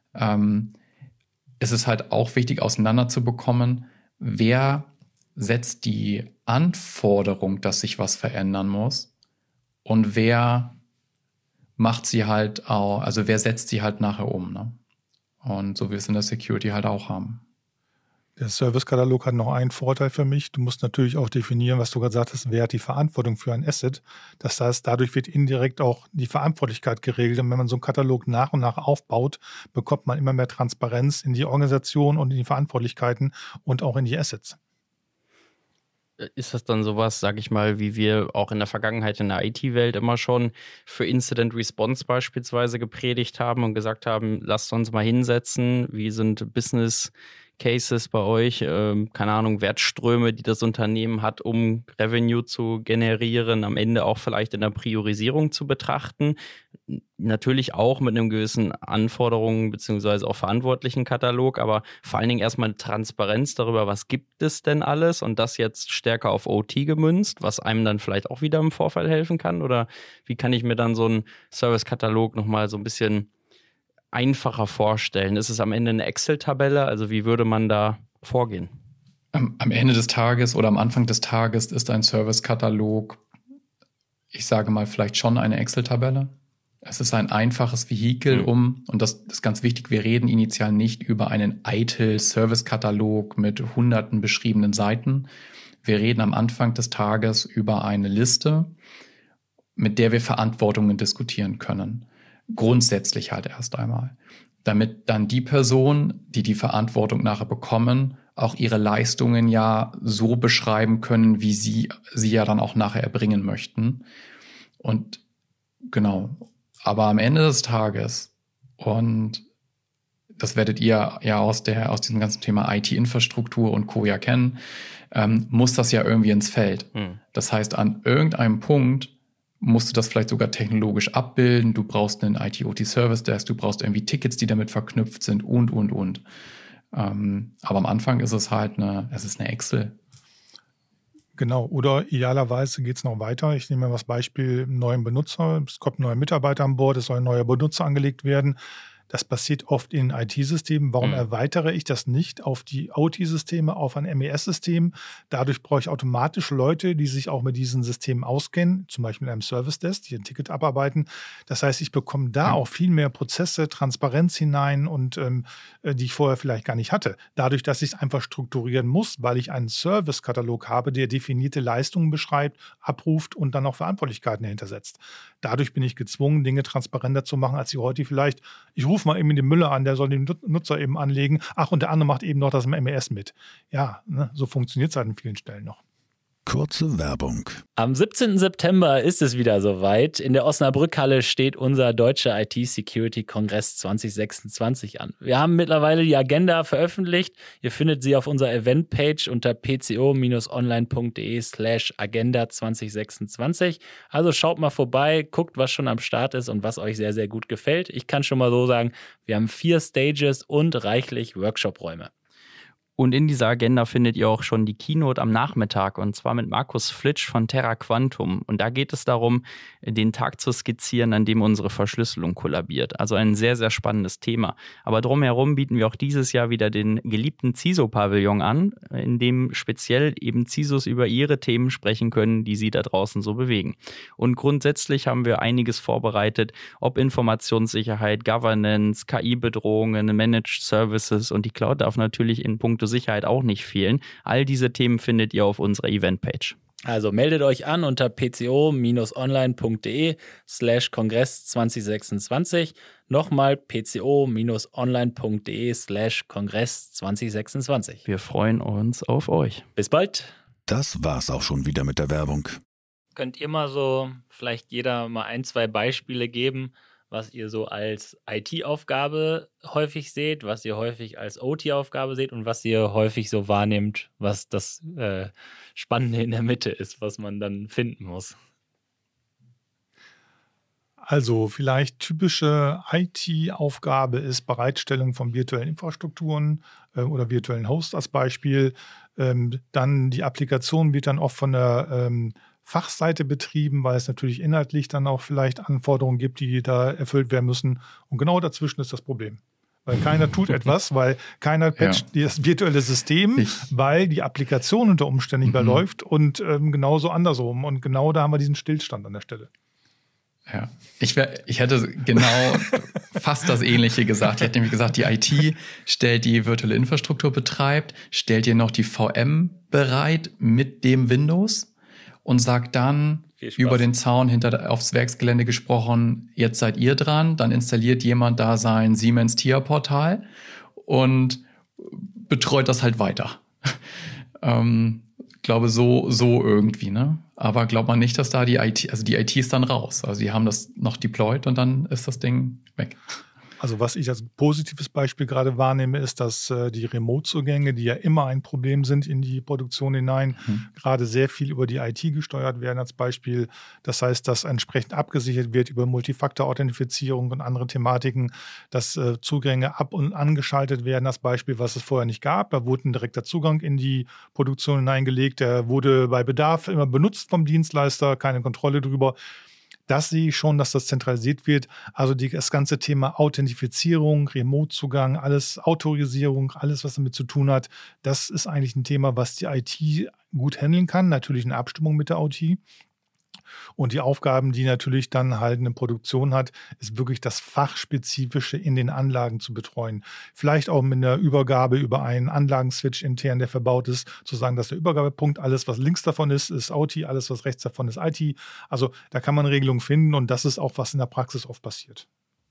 Es ist halt auch wichtig, auseinander zu bekommen, wer setzt die Anforderung, dass sich was verändern muss und wer macht sie halt auch, also wer setzt sie halt nachher um, ne? Und so wie wir es in der Security halt auch haben. Der Servicekatalog hat noch einen Vorteil für mich. Du musst natürlich auch definieren, was du gerade sagtest, wer hat die Verantwortung für ein Asset. Das heißt, dadurch wird indirekt auch die Verantwortlichkeit geregelt. Und wenn man so einen Katalog nach und nach aufbaut, bekommt man immer mehr Transparenz in die Organisation und in die Verantwortlichkeiten und auch in die Assets. Ist das dann sowas, sag ich mal, wie wir auch in der Vergangenheit in der IT-Welt immer schon für Incident Response beispielsweise gepredigt haben und gesagt haben, lasst uns mal hinsetzen, wie sind Business Cases bei euch, keine Ahnung, Wertströme, die das Unternehmen hat, um Revenue zu generieren, am Ende auch vielleicht in der Priorisierung zu betrachten. Natürlich auch mit einem gewissen Anforderungen beziehungsweise auch verantwortlichen Katalog, aber vor allen Dingen erstmal Transparenz darüber, was gibt es denn alles und das jetzt stärker auf OT gemünzt, was einem dann vielleicht auch wieder im Vorfall helfen kann, oder wie kann ich mir dann so einen Service-Katalog nochmal so ein bisschen einfacher vorstellen? Ist es am Ende eine Excel-Tabelle? Also wie würde man da vorgehen? Am Ende des Tages oder am Anfang des Tages ist ein Service-Katalog, ich sage mal, vielleicht schon eine Excel-Tabelle. Es ist ein einfaches Vehikel, und das ist ganz wichtig, wir reden initial nicht über einen ITIL-Service-Katalog mit hunderten beschriebenen Seiten. Wir reden am Anfang des Tages über eine Liste, mit der wir Verantwortungen diskutieren können. Grundsätzlich halt erst einmal. Damit dann die Personen, die die Verantwortung nachher bekommen, auch ihre Leistungen ja so beschreiben können, wie sie ja dann auch nachher erbringen möchten. Und genau. Aber am Ende des Tages, und das werdet ihr ja aus diesem ganzen Thema IT-Infrastruktur und Co. ja kennen, muss das ja irgendwie ins Feld. Das heißt, an irgendeinem Punkt musst du das vielleicht sogar technologisch abbilden. Du brauchst einen IT-OT-Service-Desk, du brauchst irgendwie Tickets, die damit verknüpft sind und. Aber am Anfang ist es halt eine Excel. Genau, oder idealerweise geht es noch weiter. Ich nehme mal das Beispiel neuen Benutzer. Es kommt ein neuer Mitarbeiter an Bord, es soll ein neuer Benutzer angelegt werden. Das passiert oft in IT-Systemen. Warum erweitere ich das nicht auf die OT-Systeme, auf ein MES-System? Dadurch brauche ich automatisch Leute, die sich auch mit diesen Systemen auskennen, zum Beispiel mit einem Service-Desk, die ein Ticket abarbeiten. Das heißt, ich bekomme da auch viel mehr Prozesse, Transparenz hinein und die ich vorher vielleicht gar nicht hatte. Dadurch, dass ich es einfach strukturieren muss, weil ich einen Service-Katalog habe, der definierte Leistungen beschreibt, abruft und dann auch Verantwortlichkeiten dahinter setzt. Dadurch bin ich gezwungen, Dinge transparenter zu machen, als ich heute vielleicht, ich rufe mal eben den Müller an, der soll den Nutzer eben anlegen. Ach, und der andere macht eben noch das MES mit. Ja, ne, so funktioniert es halt an vielen Stellen noch. Kurze Werbung. Am 17. September ist es wieder soweit. In der Osnabrückhalle steht unser Deutscher IT-Security-Kongress 2026 an. Wir haben mittlerweile die Agenda veröffentlicht. Ihr findet sie auf unserer Eventpage unter pco-online.de/agenda 2026. Also schaut mal vorbei, guckt, was schon am Start ist und was euch sehr, sehr gut gefällt. Ich kann schon mal so sagen, wir haben 4 Stages und reichlich Workshop-Räume. Und in dieser Agenda findet ihr auch schon die Keynote am Nachmittag, und zwar mit Markus Flitsch von Terra Quantum. Und da geht es darum, den Tag zu skizzieren, an dem unsere Verschlüsselung kollabiert. Also ein sehr, sehr spannendes Thema. Aber drumherum bieten wir auch dieses Jahr wieder den geliebten CISO-Pavillon an, in dem speziell eben CISOs über ihre Themen sprechen können, die sie da draußen so bewegen. Und grundsätzlich haben wir einiges vorbereitet, ob Informationssicherheit, Governance, KI-Bedrohungen, Managed Services, und die Cloud darf natürlich in puncto Sicherheit auch nicht fehlen. All diese Themen findet ihr auf unserer Eventpage. Also meldet euch an unter pco-online.de/Kongress 2026. Nochmal pco-online.de/Kongress 2026. Wir freuen uns auf euch. Bis bald. Das war's auch schon wieder mit der Werbung. Könnt ihr mal so, vielleicht jeder mal 1, 2 Beispiele geben, was ihr so als IT-Aufgabe häufig seht, was ihr häufig als OT-Aufgabe seht und was ihr häufig so wahrnehmt, was das Spannende in der Mitte ist, was man dann finden muss. Also vielleicht typische IT-Aufgabe ist Bereitstellung von virtuellen Infrastrukturen oder virtuellen Hosts als Beispiel. Dann die Applikation wird dann oft von der Fachseite betrieben, weil es natürlich inhaltlich dann auch vielleicht Anforderungen gibt, die da erfüllt werden müssen. Und genau dazwischen ist das Problem. Weil keiner tut etwas, weil keiner patcht das virtuelle System, weil die Applikation unter Umständen nicht mehr läuft und genauso andersrum. Und genau da haben wir diesen Stillstand an der Stelle. Ja, ich hätte genau fast das Ähnliche gesagt. Ich hätte nämlich gesagt, die IT stellt die virtuelle Infrastruktur, betreibt, stellt ihr noch die VM bereit mit dem Windows und sagt dann über den Zaun aufs Werksgelände gesprochen, jetzt seid ihr dran, dann installiert jemand da sein Siemens TIA-Portal und betreut das halt weiter. Glaube so irgendwie, ne? Aber glaubt man nicht, dass da die IT ist dann raus. Also die haben das noch deployed und dann ist das Ding weg. Also was ich als positives Beispiel gerade wahrnehme, ist, dass die Remote-Zugänge, die ja immer ein Problem sind in die Produktion hinein, gerade sehr viel über die IT gesteuert werden als Beispiel. Das heißt, dass entsprechend abgesichert wird über Multifaktor-Authentifizierung und andere Thematiken, dass Zugänge ab- und angeschaltet werden als Beispiel, was es vorher nicht gab. Da wurde ein direkter Zugang in die Produktion hineingelegt. Der wurde bei Bedarf immer benutzt vom Dienstleister, keine Kontrolle drüber. Das sehe ich schon, dass das zentralisiert wird. Also das ganze Thema Authentifizierung, Remote-Zugang, alles, Autorisierung, alles, was damit zu tun hat, das ist eigentlich ein Thema, was die IT gut handeln kann. Natürlich in Abstimmung mit der OT. Und die Aufgaben, die natürlich dann halt eine Produktion hat, ist wirklich das Fachspezifische in den Anlagen zu betreuen. Vielleicht auch mit einer Übergabe über einen Anlagenswitch intern, der verbaut ist, zu sagen, dass der Übergabepunkt, alles was links davon ist OT, alles was rechts davon ist IT. Also da kann man Regelungen finden und das ist auch, was in der Praxis oft passiert.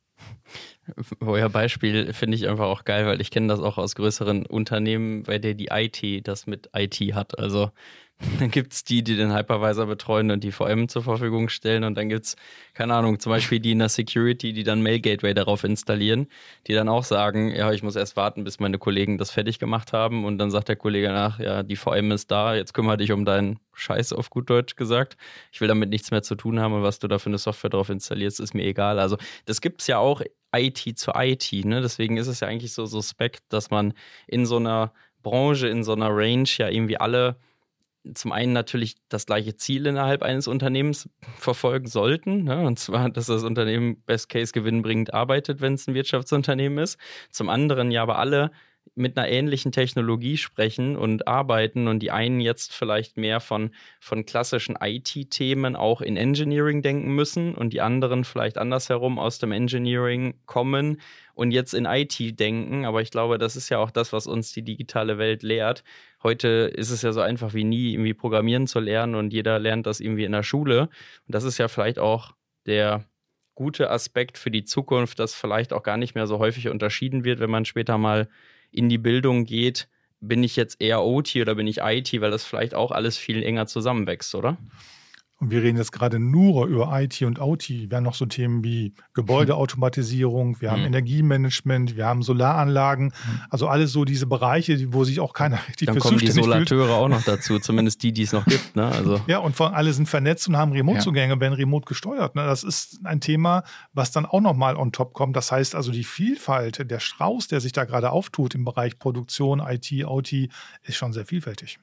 Euer Beispiel finde ich einfach auch geil, weil ich kenne das auch aus größeren Unternehmen, bei der die IT das mit IT hat. Also dann gibt es die den Hypervisor betreuen und die VM zur Verfügung stellen und dann gibt es, keine Ahnung, zum Beispiel die in der Security, die dann Mail Gateway darauf installieren, die dann auch sagen, ja, ich muss erst warten, bis meine Kollegen das fertig gemacht haben und dann sagt der Kollege nach, ja, die VM ist da, jetzt kümmere dich um deinen Scheiß auf gut Deutsch gesagt. Ich will damit nichts mehr zu tun haben und was du da für eine Software drauf installierst, ist mir egal. Also das gibt es ja auch IT zu IT, ne? Deswegen ist es ja eigentlich so suspekt, dass man in so einer Branche, in so einer Range ja irgendwie alle zum einen natürlich das gleiche Ziel innerhalb eines Unternehmens verfolgen sollten, ne? Und zwar, dass das Unternehmen best case gewinnbringend arbeitet, wenn es ein Wirtschaftsunternehmen ist. Zum anderen ja aber alle mit einer ähnlichen Technologie sprechen und arbeiten und die einen jetzt vielleicht mehr von klassischen IT-Themen auch in Engineering denken müssen und die anderen vielleicht andersherum aus dem Engineering kommen und jetzt in IT denken. Aber ich glaube, das ist ja auch das, was uns die digitale Welt lehrt. Heute ist es ja so einfach wie nie, irgendwie Programmieren zu lernen und jeder lernt das irgendwie in der Schule. Und das ist ja vielleicht auch der gute Aspekt für die Zukunft, dass vielleicht auch gar nicht mehr so häufig unterschieden wird, wenn man später mal in die Bildung geht, bin ich jetzt eher OT oder bin ich IT, weil das vielleicht auch alles viel enger zusammenwächst, oder? Und wir reden jetzt gerade nur über IT und OT. Wir haben noch so Themen wie Gebäudeautomatisierung, wir haben Energiemanagement, wir haben Solaranlagen. Also alles so diese Bereiche, wo sich auch keiner richtig dann für kommen die zuständig fühlt. Solateure auch noch dazu, zumindest die es noch gibt. Ne? Also. Ja, und vor allem alle sind vernetzt und haben Remote-Zugänge, werden remote gesteuert. Ne? Das ist ein Thema, was dann auch nochmal on top kommt. Das heißt also, die Vielfalt, der Strauß, der sich da gerade auftut im Bereich Produktion, IT, OT, ist schon sehr vielfältig.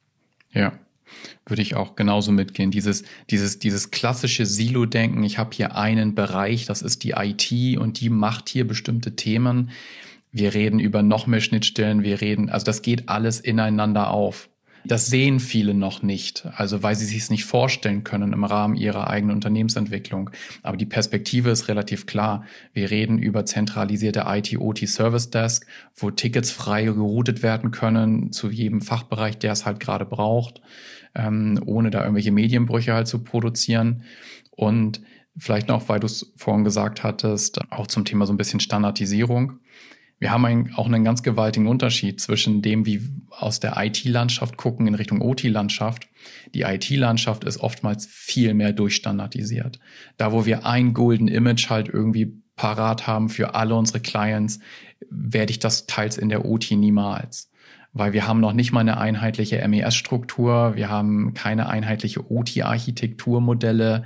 Ja. Würde ich auch genauso mitgehen. Dieses klassische Silo-Denken, ich habe hier einen Bereich, das ist die IT und die macht hier bestimmte Themen. Wir reden über noch mehr Schnittstellen, also das geht alles ineinander auf. Das sehen viele noch nicht, also weil sie sich es nicht vorstellen können im Rahmen ihrer eigenen Unternehmensentwicklung. Aber die Perspektive ist relativ klar. Wir reden über zentralisierte IT-OT-Service-Desk, wo Tickets frei geroutet werden können zu jedem Fachbereich, der es halt gerade braucht, ohne da irgendwelche Medienbrüche halt zu produzieren. Und vielleicht noch, weil du es vorhin gesagt hattest, auch zum Thema so ein bisschen Standardisierung. Wir haben auch einen ganz gewaltigen Unterschied zwischen dem, wie aus der IT-Landschaft gucken in Richtung OT-Landschaft. Die IT-Landschaft ist oftmals viel mehr durchstandardisiert. Da, wo wir ein Golden Image halt irgendwie parat haben für alle unsere Clients, werde ich das teils in der OT niemals. Weil wir haben noch nicht mal eine einheitliche MES-Struktur, wir haben keine einheitliche OT-Architekturmodelle.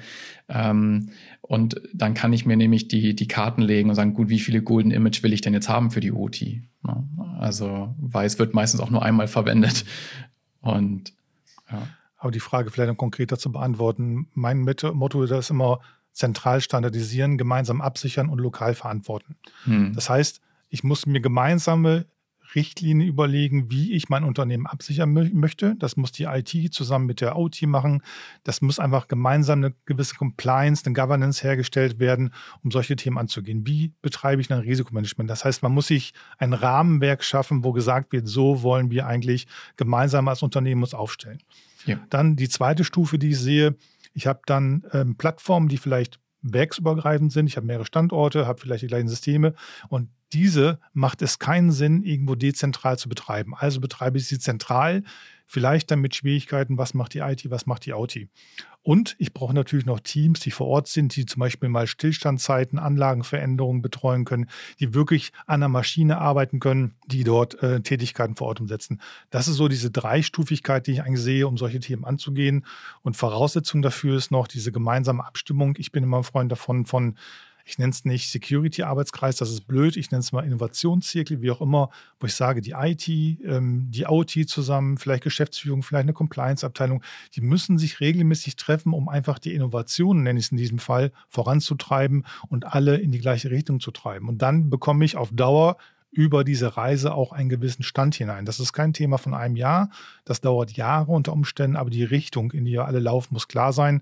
Und dann kann ich mir nämlich die Karten legen und sagen, gut, wie viele Golden Image will ich denn jetzt haben für die OT? Also, weil es wird meistens auch nur einmal verwendet. Und ja. Aber die Frage vielleicht noch konkreter zu beantworten. Mein Motto ist immer zentral standardisieren, gemeinsam absichern und lokal verantworten. Das heißt, ich muss mir gemeinsame Richtlinien überlegen, wie ich mein Unternehmen absichern möchte. Das muss die IT zusammen mit der OT machen. Das muss einfach gemeinsam eine gewisse Compliance, eine Governance hergestellt werden, um solche Themen anzugehen. Wie betreibe ich ein Risikomanagement? Das heißt, man muss sich ein Rahmenwerk schaffen, wo gesagt wird, so wollen wir eigentlich gemeinsam als Unternehmen uns aufstellen. Ja. Dann die zweite Stufe, die ich sehe, ich habe dann Plattformen, die vielleicht werksübergreifend sind. Ich habe mehrere Standorte, habe vielleicht die gleichen Systeme und diese macht es keinen Sinn, irgendwo dezentral zu betreiben. Also betreibe ich sie zentral, vielleicht dann mit Schwierigkeiten, was macht die IT, was macht die OT. Und ich brauche natürlich noch Teams, die vor Ort sind, die zum Beispiel mal Stillstandzeiten, Anlagenveränderungen betreuen können, die wirklich an der Maschine arbeiten können, die dort Tätigkeiten vor Ort umsetzen. Das ist so diese Dreistufigkeit, die ich eigentlich sehe, um solche Themen anzugehen. Und Voraussetzung dafür ist noch diese gemeinsame Abstimmung. Ich bin immer ein Freund davon, ich nenne es nicht Security-Arbeitskreis, das ist blöd, ich nenne es mal Innovationszirkel, wie auch immer, wo ich sage, die IT, die OT zusammen, vielleicht Geschäftsführung, vielleicht eine Compliance-Abteilung, die müssen sich regelmäßig treffen, um einfach die Innovationen, nenne ich es in diesem Fall, voranzutreiben und alle in die gleiche Richtung zu treiben. Und dann bekomme ich auf Dauer über diese Reise auch einen gewissen Stand hinein. Das ist kein Thema von einem Jahr, das dauert Jahre unter Umständen, aber die Richtung, in die wir alle laufen, muss klar sein.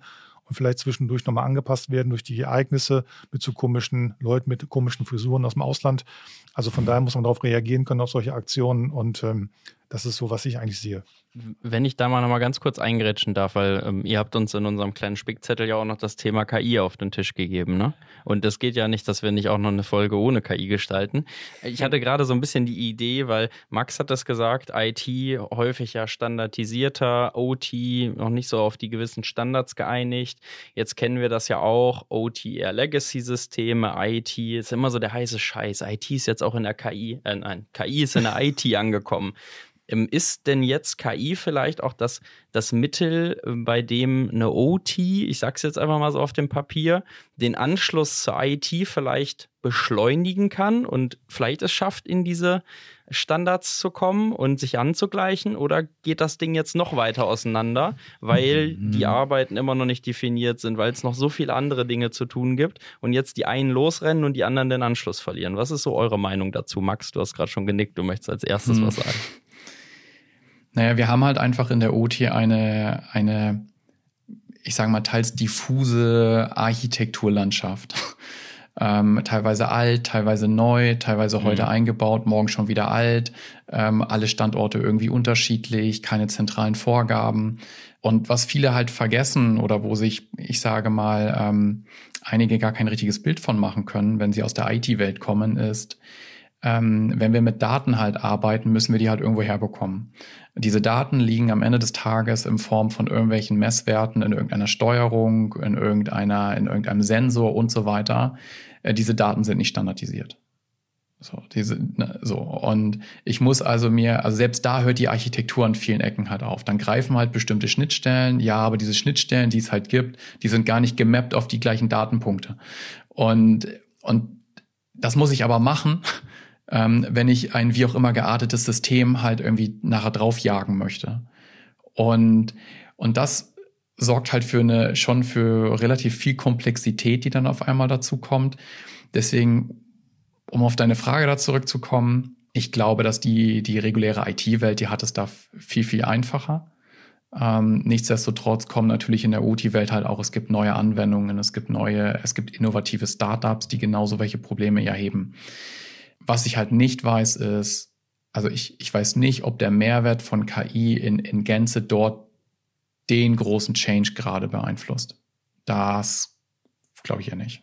und vielleicht zwischendurch nochmal angepasst werden durch die Ereignisse mit so komischen Leuten, mit komischen Frisuren aus dem Ausland. Also von daher muss man darauf reagieren können, auf solche Aktionen und das ist so, was ich eigentlich sehe. Wenn ich da mal noch mal ganz kurz eingrätschen darf, weil ihr habt uns in unserem kleinen Spickzettel ja auch noch das Thema KI auf den Tisch gegeben, ne? Und es geht ja nicht, dass wir nicht auch noch eine Folge ohne KI gestalten. Ich hatte gerade so ein bisschen die Idee, weil Max hat das gesagt, IT häufig ja standardisierter, OT noch nicht so auf die gewissen Standards geeinigt. Jetzt kennen wir das ja auch, OT eher Legacy-Systeme, IT ist immer so der heiße Scheiß. IT ist jetzt auch in der KI ist in der IT angekommen. Ist denn jetzt KI vielleicht auch das Mittel, bei dem eine OT, ich sag's jetzt einfach mal so auf dem Papier, den Anschluss zur IT vielleicht beschleunigen kann und vielleicht es schafft, in diese Standards zu kommen und sich anzugleichen? Oder geht das Ding jetzt noch weiter auseinander, weil die Arbeiten immer noch nicht definiert sind, weil es noch so viele andere Dinge zu tun gibt und jetzt die einen losrennen und die anderen den Anschluss verlieren? Was ist so eure Meinung dazu? Max, du hast gerade schon genickt, du möchtest als erstes was sagen. Naja, wir haben halt einfach in der OT eine, ich sage mal, teils diffuse Architekturlandschaft. Teilweise alt, teilweise neu, teilweise heute eingebaut, morgen schon wieder alt. Alle Standorte irgendwie unterschiedlich, keine zentralen Vorgaben. Und was viele halt vergessen oder wo sich, ich sage mal, einige gar kein richtiges Bild von machen können, wenn sie aus der IT-Welt kommen, ist, wenn wir mit Daten halt arbeiten, müssen wir die halt irgendwo herbekommen. Diese Daten liegen am Ende des Tages in Form von irgendwelchen Messwerten in irgendeiner Steuerung, in irgendeinem Sensor und so weiter. Diese Daten sind nicht standardisiert. Und ich muss also selbst da hört die Architektur an vielen Ecken halt auf. Dann greifen halt bestimmte Schnittstellen. Ja, aber diese Schnittstellen, die es halt gibt, die sind gar nicht gemappt auf die gleichen Datenpunkte. Und das muss ich aber machen, wenn ich ein wie auch immer geartetes System halt irgendwie nachher draufjagen möchte. Und das sorgt halt schon für relativ viel Komplexität, die dann auf einmal dazu kommt. Deswegen, um auf deine Frage da zurückzukommen, ich glaube, dass die reguläre IT-Welt, die hat es da viel, viel einfacher. Nichtsdestotrotz kommen natürlich in der OT-Welt halt auch, es gibt neue Anwendungen, es gibt innovative Startups, die genauso welche Probleme erheben. Was ich halt nicht weiß, ist, also ich weiß nicht, ob der Mehrwert von KI in Gänze dort den großen Change gerade beeinflusst. Das glaube ich ja nicht.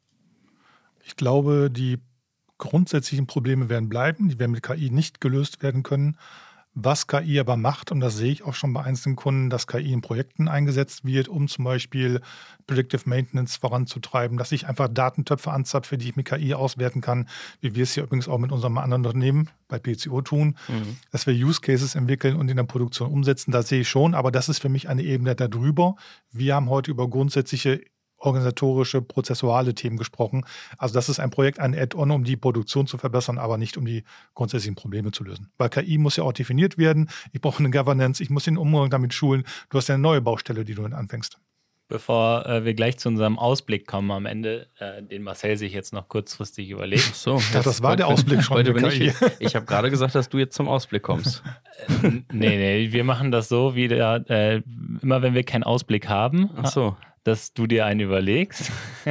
Ich glaube, die grundsätzlichen Probleme werden bleiben, die werden mit KI nicht gelöst werden können. Was KI aber macht, und das sehe ich auch schon bei einzelnen Kunden, dass KI in Projekten eingesetzt wird, um zum Beispiel Predictive Maintenance voranzutreiben, dass ich einfach Datentöpfe anzapfe, die ich mit KI auswerten kann, wie wir es hier übrigens auch mit unserem anderen Unternehmen bei PCO tun, dass wir Use Cases entwickeln und in der Produktion umsetzen. Das sehe ich schon, aber das ist für mich eine Ebene darüber. Wir haben heute über grundsätzliche organisatorische, prozessuale Themen gesprochen. Also das ist ein Projekt, ein Add-on, um die Produktion zu verbessern, aber nicht um die grundsätzlichen Probleme zu lösen. Weil KI muss ja auch definiert werden. Ich brauche eine Governance, ich muss den Umgang damit schulen. Du hast ja eine neue Baustelle, die du dann anfängst. Bevor wir gleich zu unserem Ausblick kommen am Ende, den Marcel sich jetzt noch kurzfristig überlegt. Ach so, das war der Ausblick schon. Heute bin ich habe gerade gesagt, dass du jetzt zum Ausblick kommst. Nee, wir machen das so, wie immer wenn wir keinen Ausblick haben. Ach so. Dass du dir einen überlegst.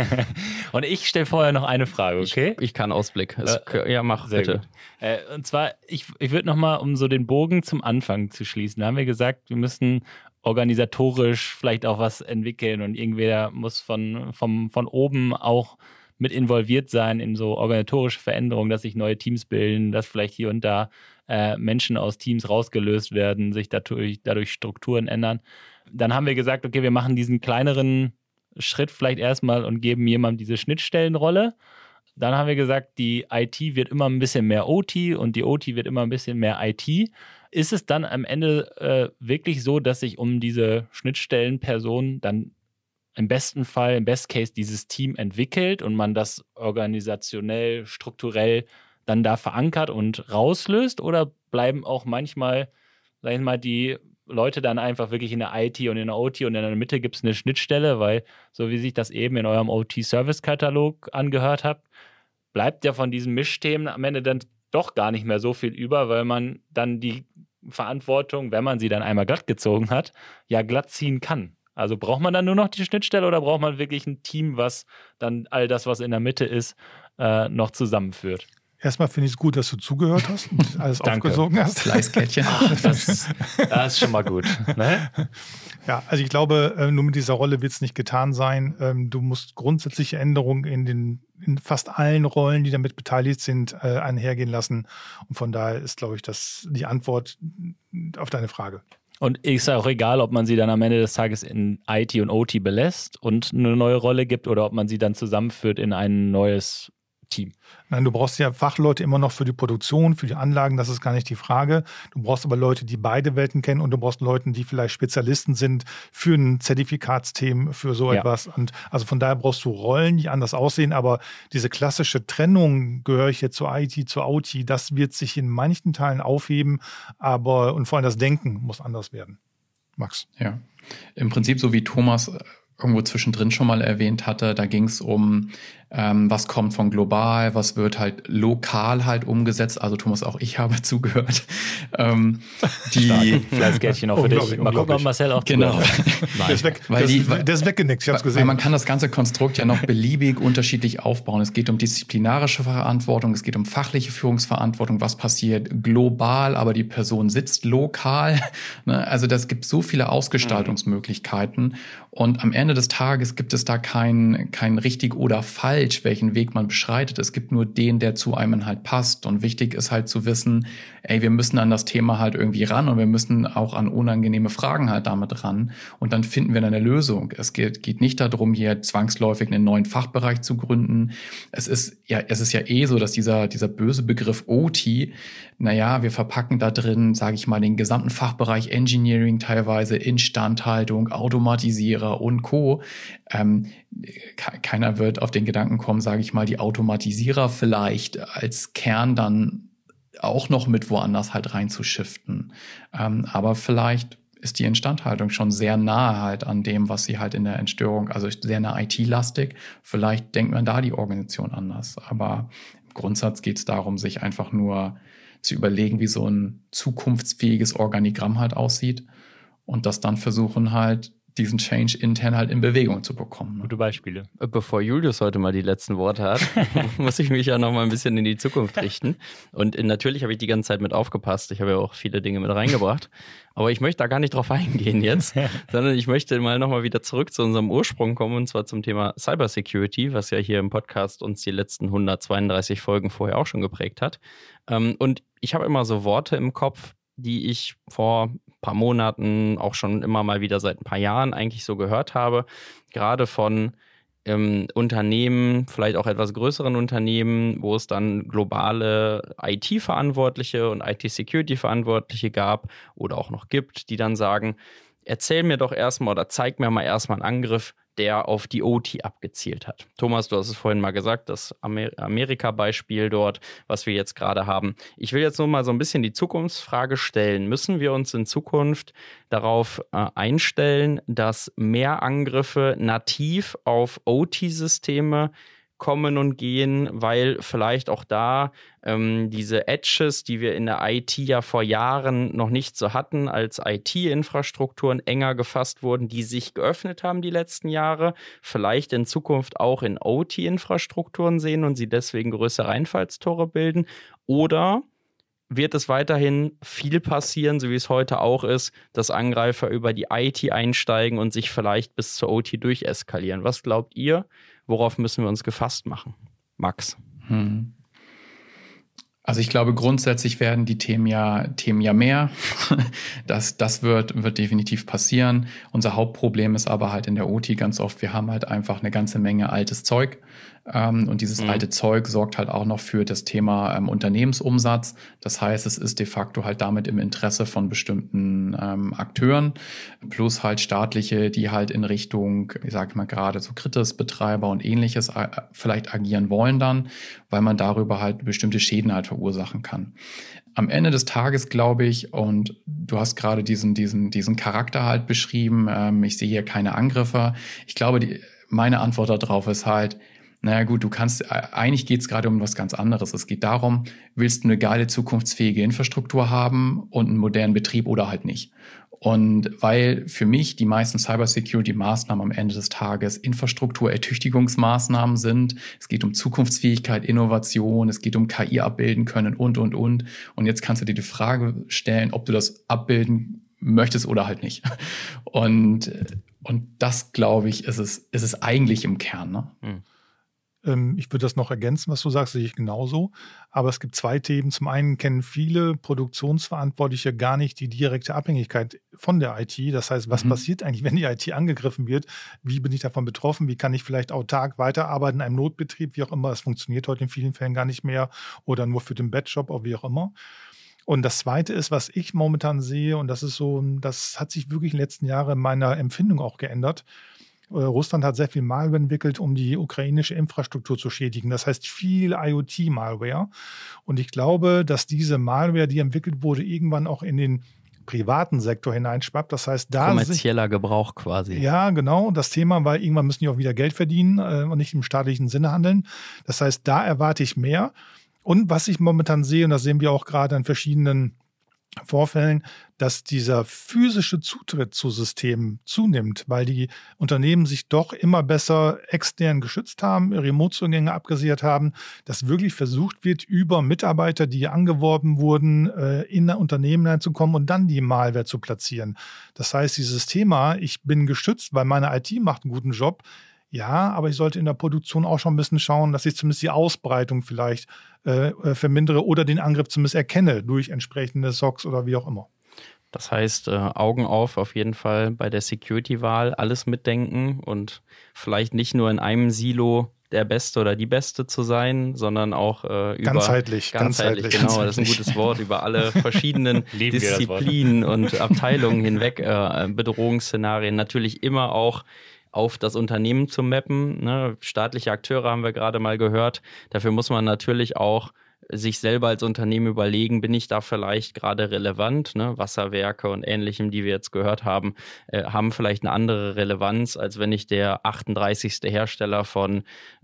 Und ich stelle vorher noch eine Frage, okay? Ich kann Ausblick. Ja, mach bitte. Und zwar, ich würde nochmal, um so den Bogen zum Anfang zu schließen, da haben wir gesagt, wir müssen organisatorisch vielleicht auch was entwickeln und irgendwer muss von oben auch mit involviert sein in so organisatorische Veränderungen, dass sich neue Teams bilden, dass vielleicht hier und da Menschen aus Teams rausgelöst werden, sich dadurch Strukturen ändern. Dann haben wir gesagt, okay, wir machen diesen kleineren Schritt vielleicht erstmal und geben jemandem diese Schnittstellenrolle. Dann haben wir gesagt, die IT wird immer ein bisschen mehr OT und die OT wird immer ein bisschen mehr IT. Ist es dann am Ende wirklich so, dass sich um diese Schnittstellenperson dann im besten Fall, im Best Case, dieses Team entwickelt und man das organisationell, strukturell dann da verankert und rauslöst? Oder bleiben auch manchmal, sag ich mal, die Leute dann einfach wirklich in der IT und in der OT und in der Mitte gibt es eine Schnittstelle, weil so wie sich das eben in eurem OT-Service-Katalog angehört hat, bleibt ja von diesen Mischthemen am Ende dann doch gar nicht mehr so viel über, weil man dann die Verantwortung, wenn man sie dann einmal glatt gezogen hat, ja glatt ziehen kann. Also braucht man dann nur noch die Schnittstelle oder braucht man wirklich ein Team, was dann all das, was in der Mitte ist, noch zusammenführt? Erstmal finde ich es gut, dass du zugehört hast und alles aufgesogen hast. Fleißkettchen. Das ist schon mal gut. Ne? Ja, also ich glaube, nur mit dieser Rolle wird es nicht getan sein. Du musst grundsätzliche Änderungen in fast allen Rollen, die damit beteiligt sind, einhergehen lassen. Und von daher ist, glaube ich, das die Antwort auf deine Frage. Und ist auch egal, ob man sie dann am Ende des Tages in IT und OT belässt und eine neue Rolle gibt oder ob man sie dann zusammenführt in ein neues Team. Nein, du brauchst ja Fachleute immer noch für die Produktion, für die Anlagen, das ist gar nicht die Frage. Du brauchst aber Leute, die beide Welten kennen und du brauchst Leute, die vielleicht Spezialisten sind für ein Zertifikatsthemen, für so etwas. Und also von daher brauchst du Rollen, die anders aussehen, aber diese klassische Trennung, gehöre ich jetzt zur IT, zur OT, das wird sich in manchen Teilen aufheben, aber und vor allem das Denken muss anders werden. Max? Ja, im Prinzip so wie Thomas irgendwo zwischendrin schon mal erwähnt hatte, da ging es um, was kommt von global, was wird halt lokal halt umgesetzt. Also Thomas, auch ich habe zugehört. Fleißgärtchen auch für dich. Mal gucken, ob Marcel auch genau. Der ist weggenickt, ich habe es gesehen. Weil man kann das ganze Konstrukt ja noch beliebig unterschiedlich aufbauen. Es geht um disziplinarische Verantwortung, es geht um fachliche Führungsverantwortung, was passiert global, aber die Person sitzt lokal. Also das gibt so viele Ausgestaltungsmöglichkeiten. Und am Ende des Tages gibt es da kein richtig oder falsch, welchen Weg man beschreitet. Es gibt nur den, der zu einem halt passt. Und wichtig ist halt zu wissen, wir müssen an das Thema halt irgendwie ran und wir müssen auch an unangenehme Fragen halt damit ran. Und dann finden wir dann eine Lösung. Es geht nicht darum, hier zwangsläufig einen neuen Fachbereich zu gründen. Es ist ja so, dass dieser böse Begriff OT, wir verpacken da drin, sage ich mal, den gesamten Fachbereich Engineering teilweise, Instandhaltung, Automatisierer und Co. Keiner wird auf den Gedanken kommen, sage ich mal, die Automatisierer vielleicht als Kern dann auch noch mit woanders halt reinzuschiften. Aber vielleicht ist die Instandhaltung schon sehr nahe halt an dem, was sie halt in der Entstörung, also sehr nah IT-lastig. Vielleicht denkt man da die Organisation anders. Aber im Grundsatz geht es darum, sich einfach nur zu überlegen, wie so ein zukunftsfähiges Organigramm halt aussieht und das dann versuchen halt, diesen Change intern halt in Bewegung zu bekommen. Gute Beispiele. Bevor Julius heute mal die letzten Worte hat, muss ich mich ja noch mal ein bisschen in die Zukunft richten. Und natürlich habe ich die ganze Zeit mit aufgepasst. Ich habe ja auch viele Dinge mit reingebracht. Aber ich möchte da gar nicht drauf eingehen jetzt, sondern ich möchte mal nochmal wieder zurück zu unserem Ursprung kommen, und zwar zum Thema Cybersecurity, was ja hier im Podcast uns die letzten 132 Folgen vorher auch schon geprägt hat. Und ich habe immer so Worte im Kopf, die ich vor ein paar Monaten, auch schon immer mal wieder seit ein paar Jahren eigentlich so gehört habe, gerade von Unternehmen, vielleicht auch etwas größeren Unternehmen, wo es dann globale IT-Verantwortliche und IT-Security-Verantwortliche gab oder auch noch gibt, die dann sagen, erzähl mir doch erstmal oder zeig mir mal erstmal einen Angriff, der auf die OT abgezielt hat. Thomas, du hast es vorhin mal gesagt, das Amerika-Beispiel dort, was wir jetzt gerade haben. Ich will jetzt nur mal so ein bisschen die Zukunftsfrage stellen. Müssen wir uns in Zukunft darauf einstellen, dass mehr Angriffe nativ auf OT-Systeme kommen und gehen, weil vielleicht auch da diese Edges, die wir in der IT ja vor Jahren noch nicht so hatten, als IT-Infrastrukturen enger gefasst wurden, die sich geöffnet haben die letzten Jahre, vielleicht in Zukunft auch in OT-Infrastrukturen sehen und sie deswegen größere Einfallstore bilden? Oder wird es weiterhin viel passieren, so wie es heute auch ist, dass Angreifer über die IT einsteigen und sich vielleicht bis zur OT durcheskalieren? Was glaubt ihr? Worauf müssen wir uns gefasst machen? Max? Also ich glaube, grundsätzlich werden die Themen ja mehr. Das wird definitiv passieren. Unser Hauptproblem ist aber halt in der OT ganz oft, wir haben halt einfach eine ganze Menge altes Zeug. Und dieses alte Zeug sorgt halt auch noch für das Thema Unternehmensumsatz. Das heißt, es ist de facto halt damit im Interesse von bestimmten Akteuren, plus halt staatliche, die halt in Richtung, ich sage mal gerade so Kritisbetreiber und ähnliches vielleicht agieren wollen dann, weil man darüber halt bestimmte Schäden halt verursachen kann. Am Ende des Tages glaube ich, und du hast gerade diesen Charakter halt beschrieben, ich sehe hier keine Angriffe. Ich glaube, meine Antwort darauf ist halt, naja gut, eigentlich geht es gerade um was ganz anderes. Es geht darum, willst du eine geile, zukunftsfähige Infrastruktur haben und einen modernen Betrieb oder halt nicht? Und weil für mich die meisten Cybersecurity-Maßnahmen am Ende des Tages Infrastrukturertüchtigungsmaßnahmen sind, es geht um Zukunftsfähigkeit, Innovation, es geht um KI abbilden können und. Und jetzt kannst du dir die Frage stellen, ob du das abbilden möchtest oder halt nicht. Und das, glaube ich, ist es eigentlich im Kern. Ne? Ich würde das noch ergänzen, was du sagst, sehe ich genauso. Aber es gibt zwei Themen. Zum einen kennen viele Produktionsverantwortliche gar nicht die direkte Abhängigkeit von der IT. Das heißt, was passiert eigentlich, wenn die IT angegriffen wird? Wie bin ich davon betroffen? Wie kann ich vielleicht autark weiterarbeiten in einem Notbetrieb, wie auch immer? Es funktioniert heute in vielen Fällen gar nicht mehr oder nur für den Batchjob oder wie auch immer. Und das Zweite ist, was ich momentan sehe, und das ist so, das hat sich wirklich in den letzten Jahren in meiner Empfindung auch geändert. Russland hat sehr viel Malware entwickelt, um die ukrainische Infrastruktur zu schädigen. Das heißt viel IoT-Malware. Und ich glaube, dass diese Malware, die entwickelt wurde, irgendwann auch in den privaten Sektor hineinschwappt. Das heißt, da kommerzieller Gebrauch quasi. Ja, genau. Das Thema, weil irgendwann müssen die auch wieder Geld verdienen und nicht im staatlichen Sinne handeln. Das heißt, da erwarte ich mehr. Und was ich momentan sehe, und das sehen wir auch gerade an verschiedenen Vorfällen, dass dieser physische Zutritt zu Systemen zunimmt, weil die Unternehmen sich doch immer besser extern geschützt haben, Remote-Zugänge abgesichert haben, dass wirklich versucht wird, über Mitarbeiter, die angeworben wurden, in ein Unternehmen reinzukommen und dann die Malware zu platzieren. Das heißt, dieses Thema, ich bin geschützt, weil meine IT macht einen guten Job, ja, aber ich sollte in der Produktion auch schon ein bisschen schauen, dass ich zumindest die Ausbreitung vielleicht vermindere oder den Angriff zumindest erkenne durch entsprechende SOCs oder wie auch immer. Das heißt, Augen auf jeden Fall bei der Security-Wahl, alles mitdenken und vielleicht nicht nur in einem Silo der Beste oder die Beste zu sein, sondern auch über ganzheitlich, genau, das ist ein gutes Wort, über alle verschiedenen Disziplinen und Abteilungen hinweg, Bedrohungsszenarien natürlich immer auch auf das Unternehmen zu mappen. Ne? Staatliche Akteure haben wir gerade mal gehört. Dafür muss man natürlich auch sich selber als Unternehmen überlegen, bin ich da vielleicht gerade relevant? Ne? Wasserwerke und Ähnlichem, die wir jetzt gehört haben, haben vielleicht eine andere Relevanz, als wenn ich der 38. Hersteller von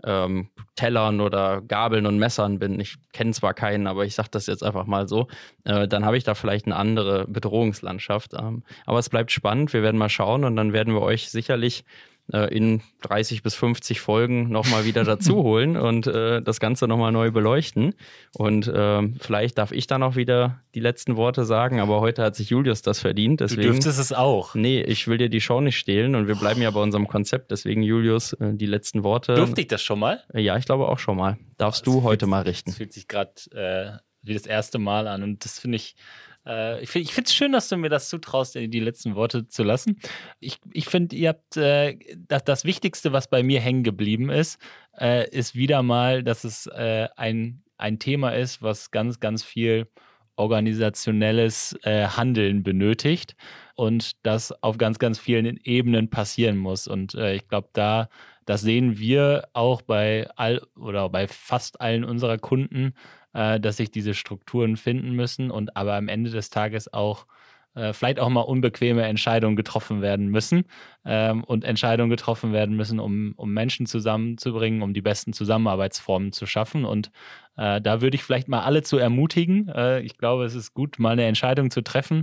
Tellern oder Gabeln und Messern bin. Ich kenne zwar keinen, aber ich sage das jetzt einfach mal so. Dann habe ich da vielleicht eine andere Bedrohungslandschaft. Aber es bleibt spannend. Wir werden mal schauen und dann werden wir euch sicherlich in 30 bis 50 Folgen nochmal wieder dazu holen und das Ganze nochmal neu beleuchten. Und vielleicht darf ich dann auch wieder die letzten Worte sagen, aber heute hat sich Julius das verdient. Deswegen, du dürftest es auch. Nee, ich will dir die Show nicht stehlen und wir bleiben ja bei unserem Konzept. Deswegen, Julius, die letzten Worte. Durfte ich das schon mal? Ja, ich glaube auch schon mal. Darfst du heute mal richten. Das fühlt sich gerade wie das erste Mal an und das finde ich ich finde es schön, dass du mir das zutraust, die letzten Worte zu lassen. Ich finde, ihr habt das Wichtigste, was bei mir hängen geblieben ist wieder mal, dass es ein Thema ist, was ganz, ganz viel organisationelles Handeln benötigt und das auf ganz, ganz vielen Ebenen passieren muss. Und ich glaube, das sehen wir auch bei fast allen unserer Kunden, dass sich diese Strukturen finden müssen und aber am Ende des Tages auch vielleicht auch mal unbequeme Entscheidungen getroffen werden müssen und Entscheidungen getroffen werden müssen, um Menschen zusammenzubringen, um die besten Zusammenarbeitsformen zu schaffen. Und da würde ich vielleicht mal alle zu ermutigen. Ich glaube, es ist gut, mal eine Entscheidung zu treffen,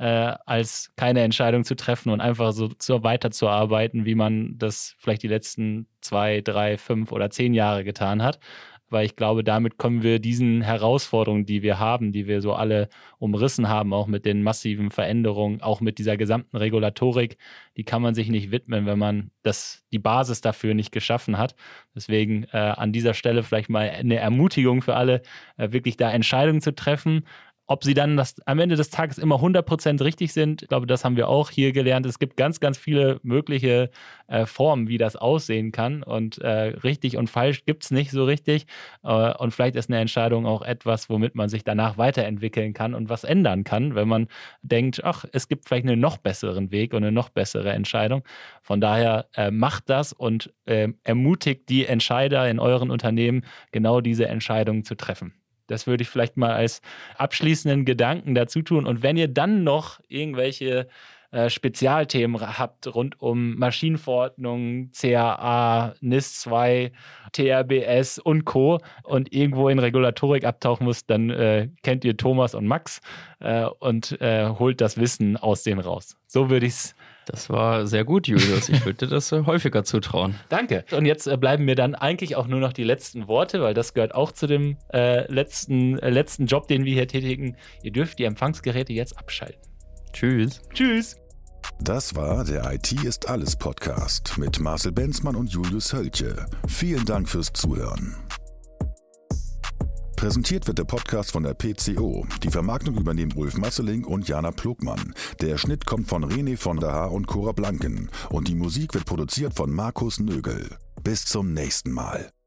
als keine Entscheidung zu treffen und einfach so weiterzuarbeiten, wie man das vielleicht die letzten 2, 3, 5 oder 10 Jahre getan hat. Weil ich glaube, damit kommen wir diesen Herausforderungen, die wir haben, die wir so alle umrissen haben, auch mit den massiven Veränderungen, auch mit dieser gesamten Regulatorik, die kann man sich nicht widmen, wenn man die Basis dafür nicht geschaffen hat. Deswegen an dieser Stelle vielleicht mal eine Ermutigung für alle, wirklich da Entscheidungen zu treffen. Ob sie dann am Ende des Tages immer 100% richtig sind, ich glaube, das haben wir auch hier gelernt. Es gibt ganz, ganz viele mögliche Formen, wie das aussehen kann. Und richtig und falsch gibt es nicht so richtig. Und vielleicht ist eine Entscheidung auch etwas, womit man sich danach weiterentwickeln kann und was ändern kann, wenn man denkt, ach, es gibt vielleicht einen noch besseren Weg und eine noch bessere Entscheidung. Von daher macht das und ermutigt die Entscheider in euren Unternehmen, genau diese Entscheidungen zu treffen. Das würde ich vielleicht mal als abschließenden Gedanken dazu tun. Und wenn ihr dann noch irgendwelche Spezialthemen habt rund um Maschinenverordnung, CAA, NIS2, TRBS und Co. und irgendwo in Regulatorik abtauchen müsst, dann kennt ihr Thomas und Max und holt das Wissen aus denen raus. So würde ich es. Das war sehr gut, Julius. Ich würde dir das häufiger zutrauen. Danke. Und jetzt bleiben mir dann eigentlich auch nur noch die letzten Worte, weil das gehört auch zu dem letzten Job, den wir hier tätigen. Ihr dürft die Empfangsgeräte jetzt abschalten. Tschüss. Tschüss. Das war der IT ist alles Podcast mit Marcel Benzmann und Julius Hölche. Vielen Dank fürs Zuhören. Präsentiert wird der Podcast von der PCO. Die Vermarktung übernehmen Ulf Masseling und Jana Plogmann. Der Schnitt kommt von René von der Haar und Cora Blanken. Und die Musik wird produziert von Markus Nögel. Bis zum nächsten Mal.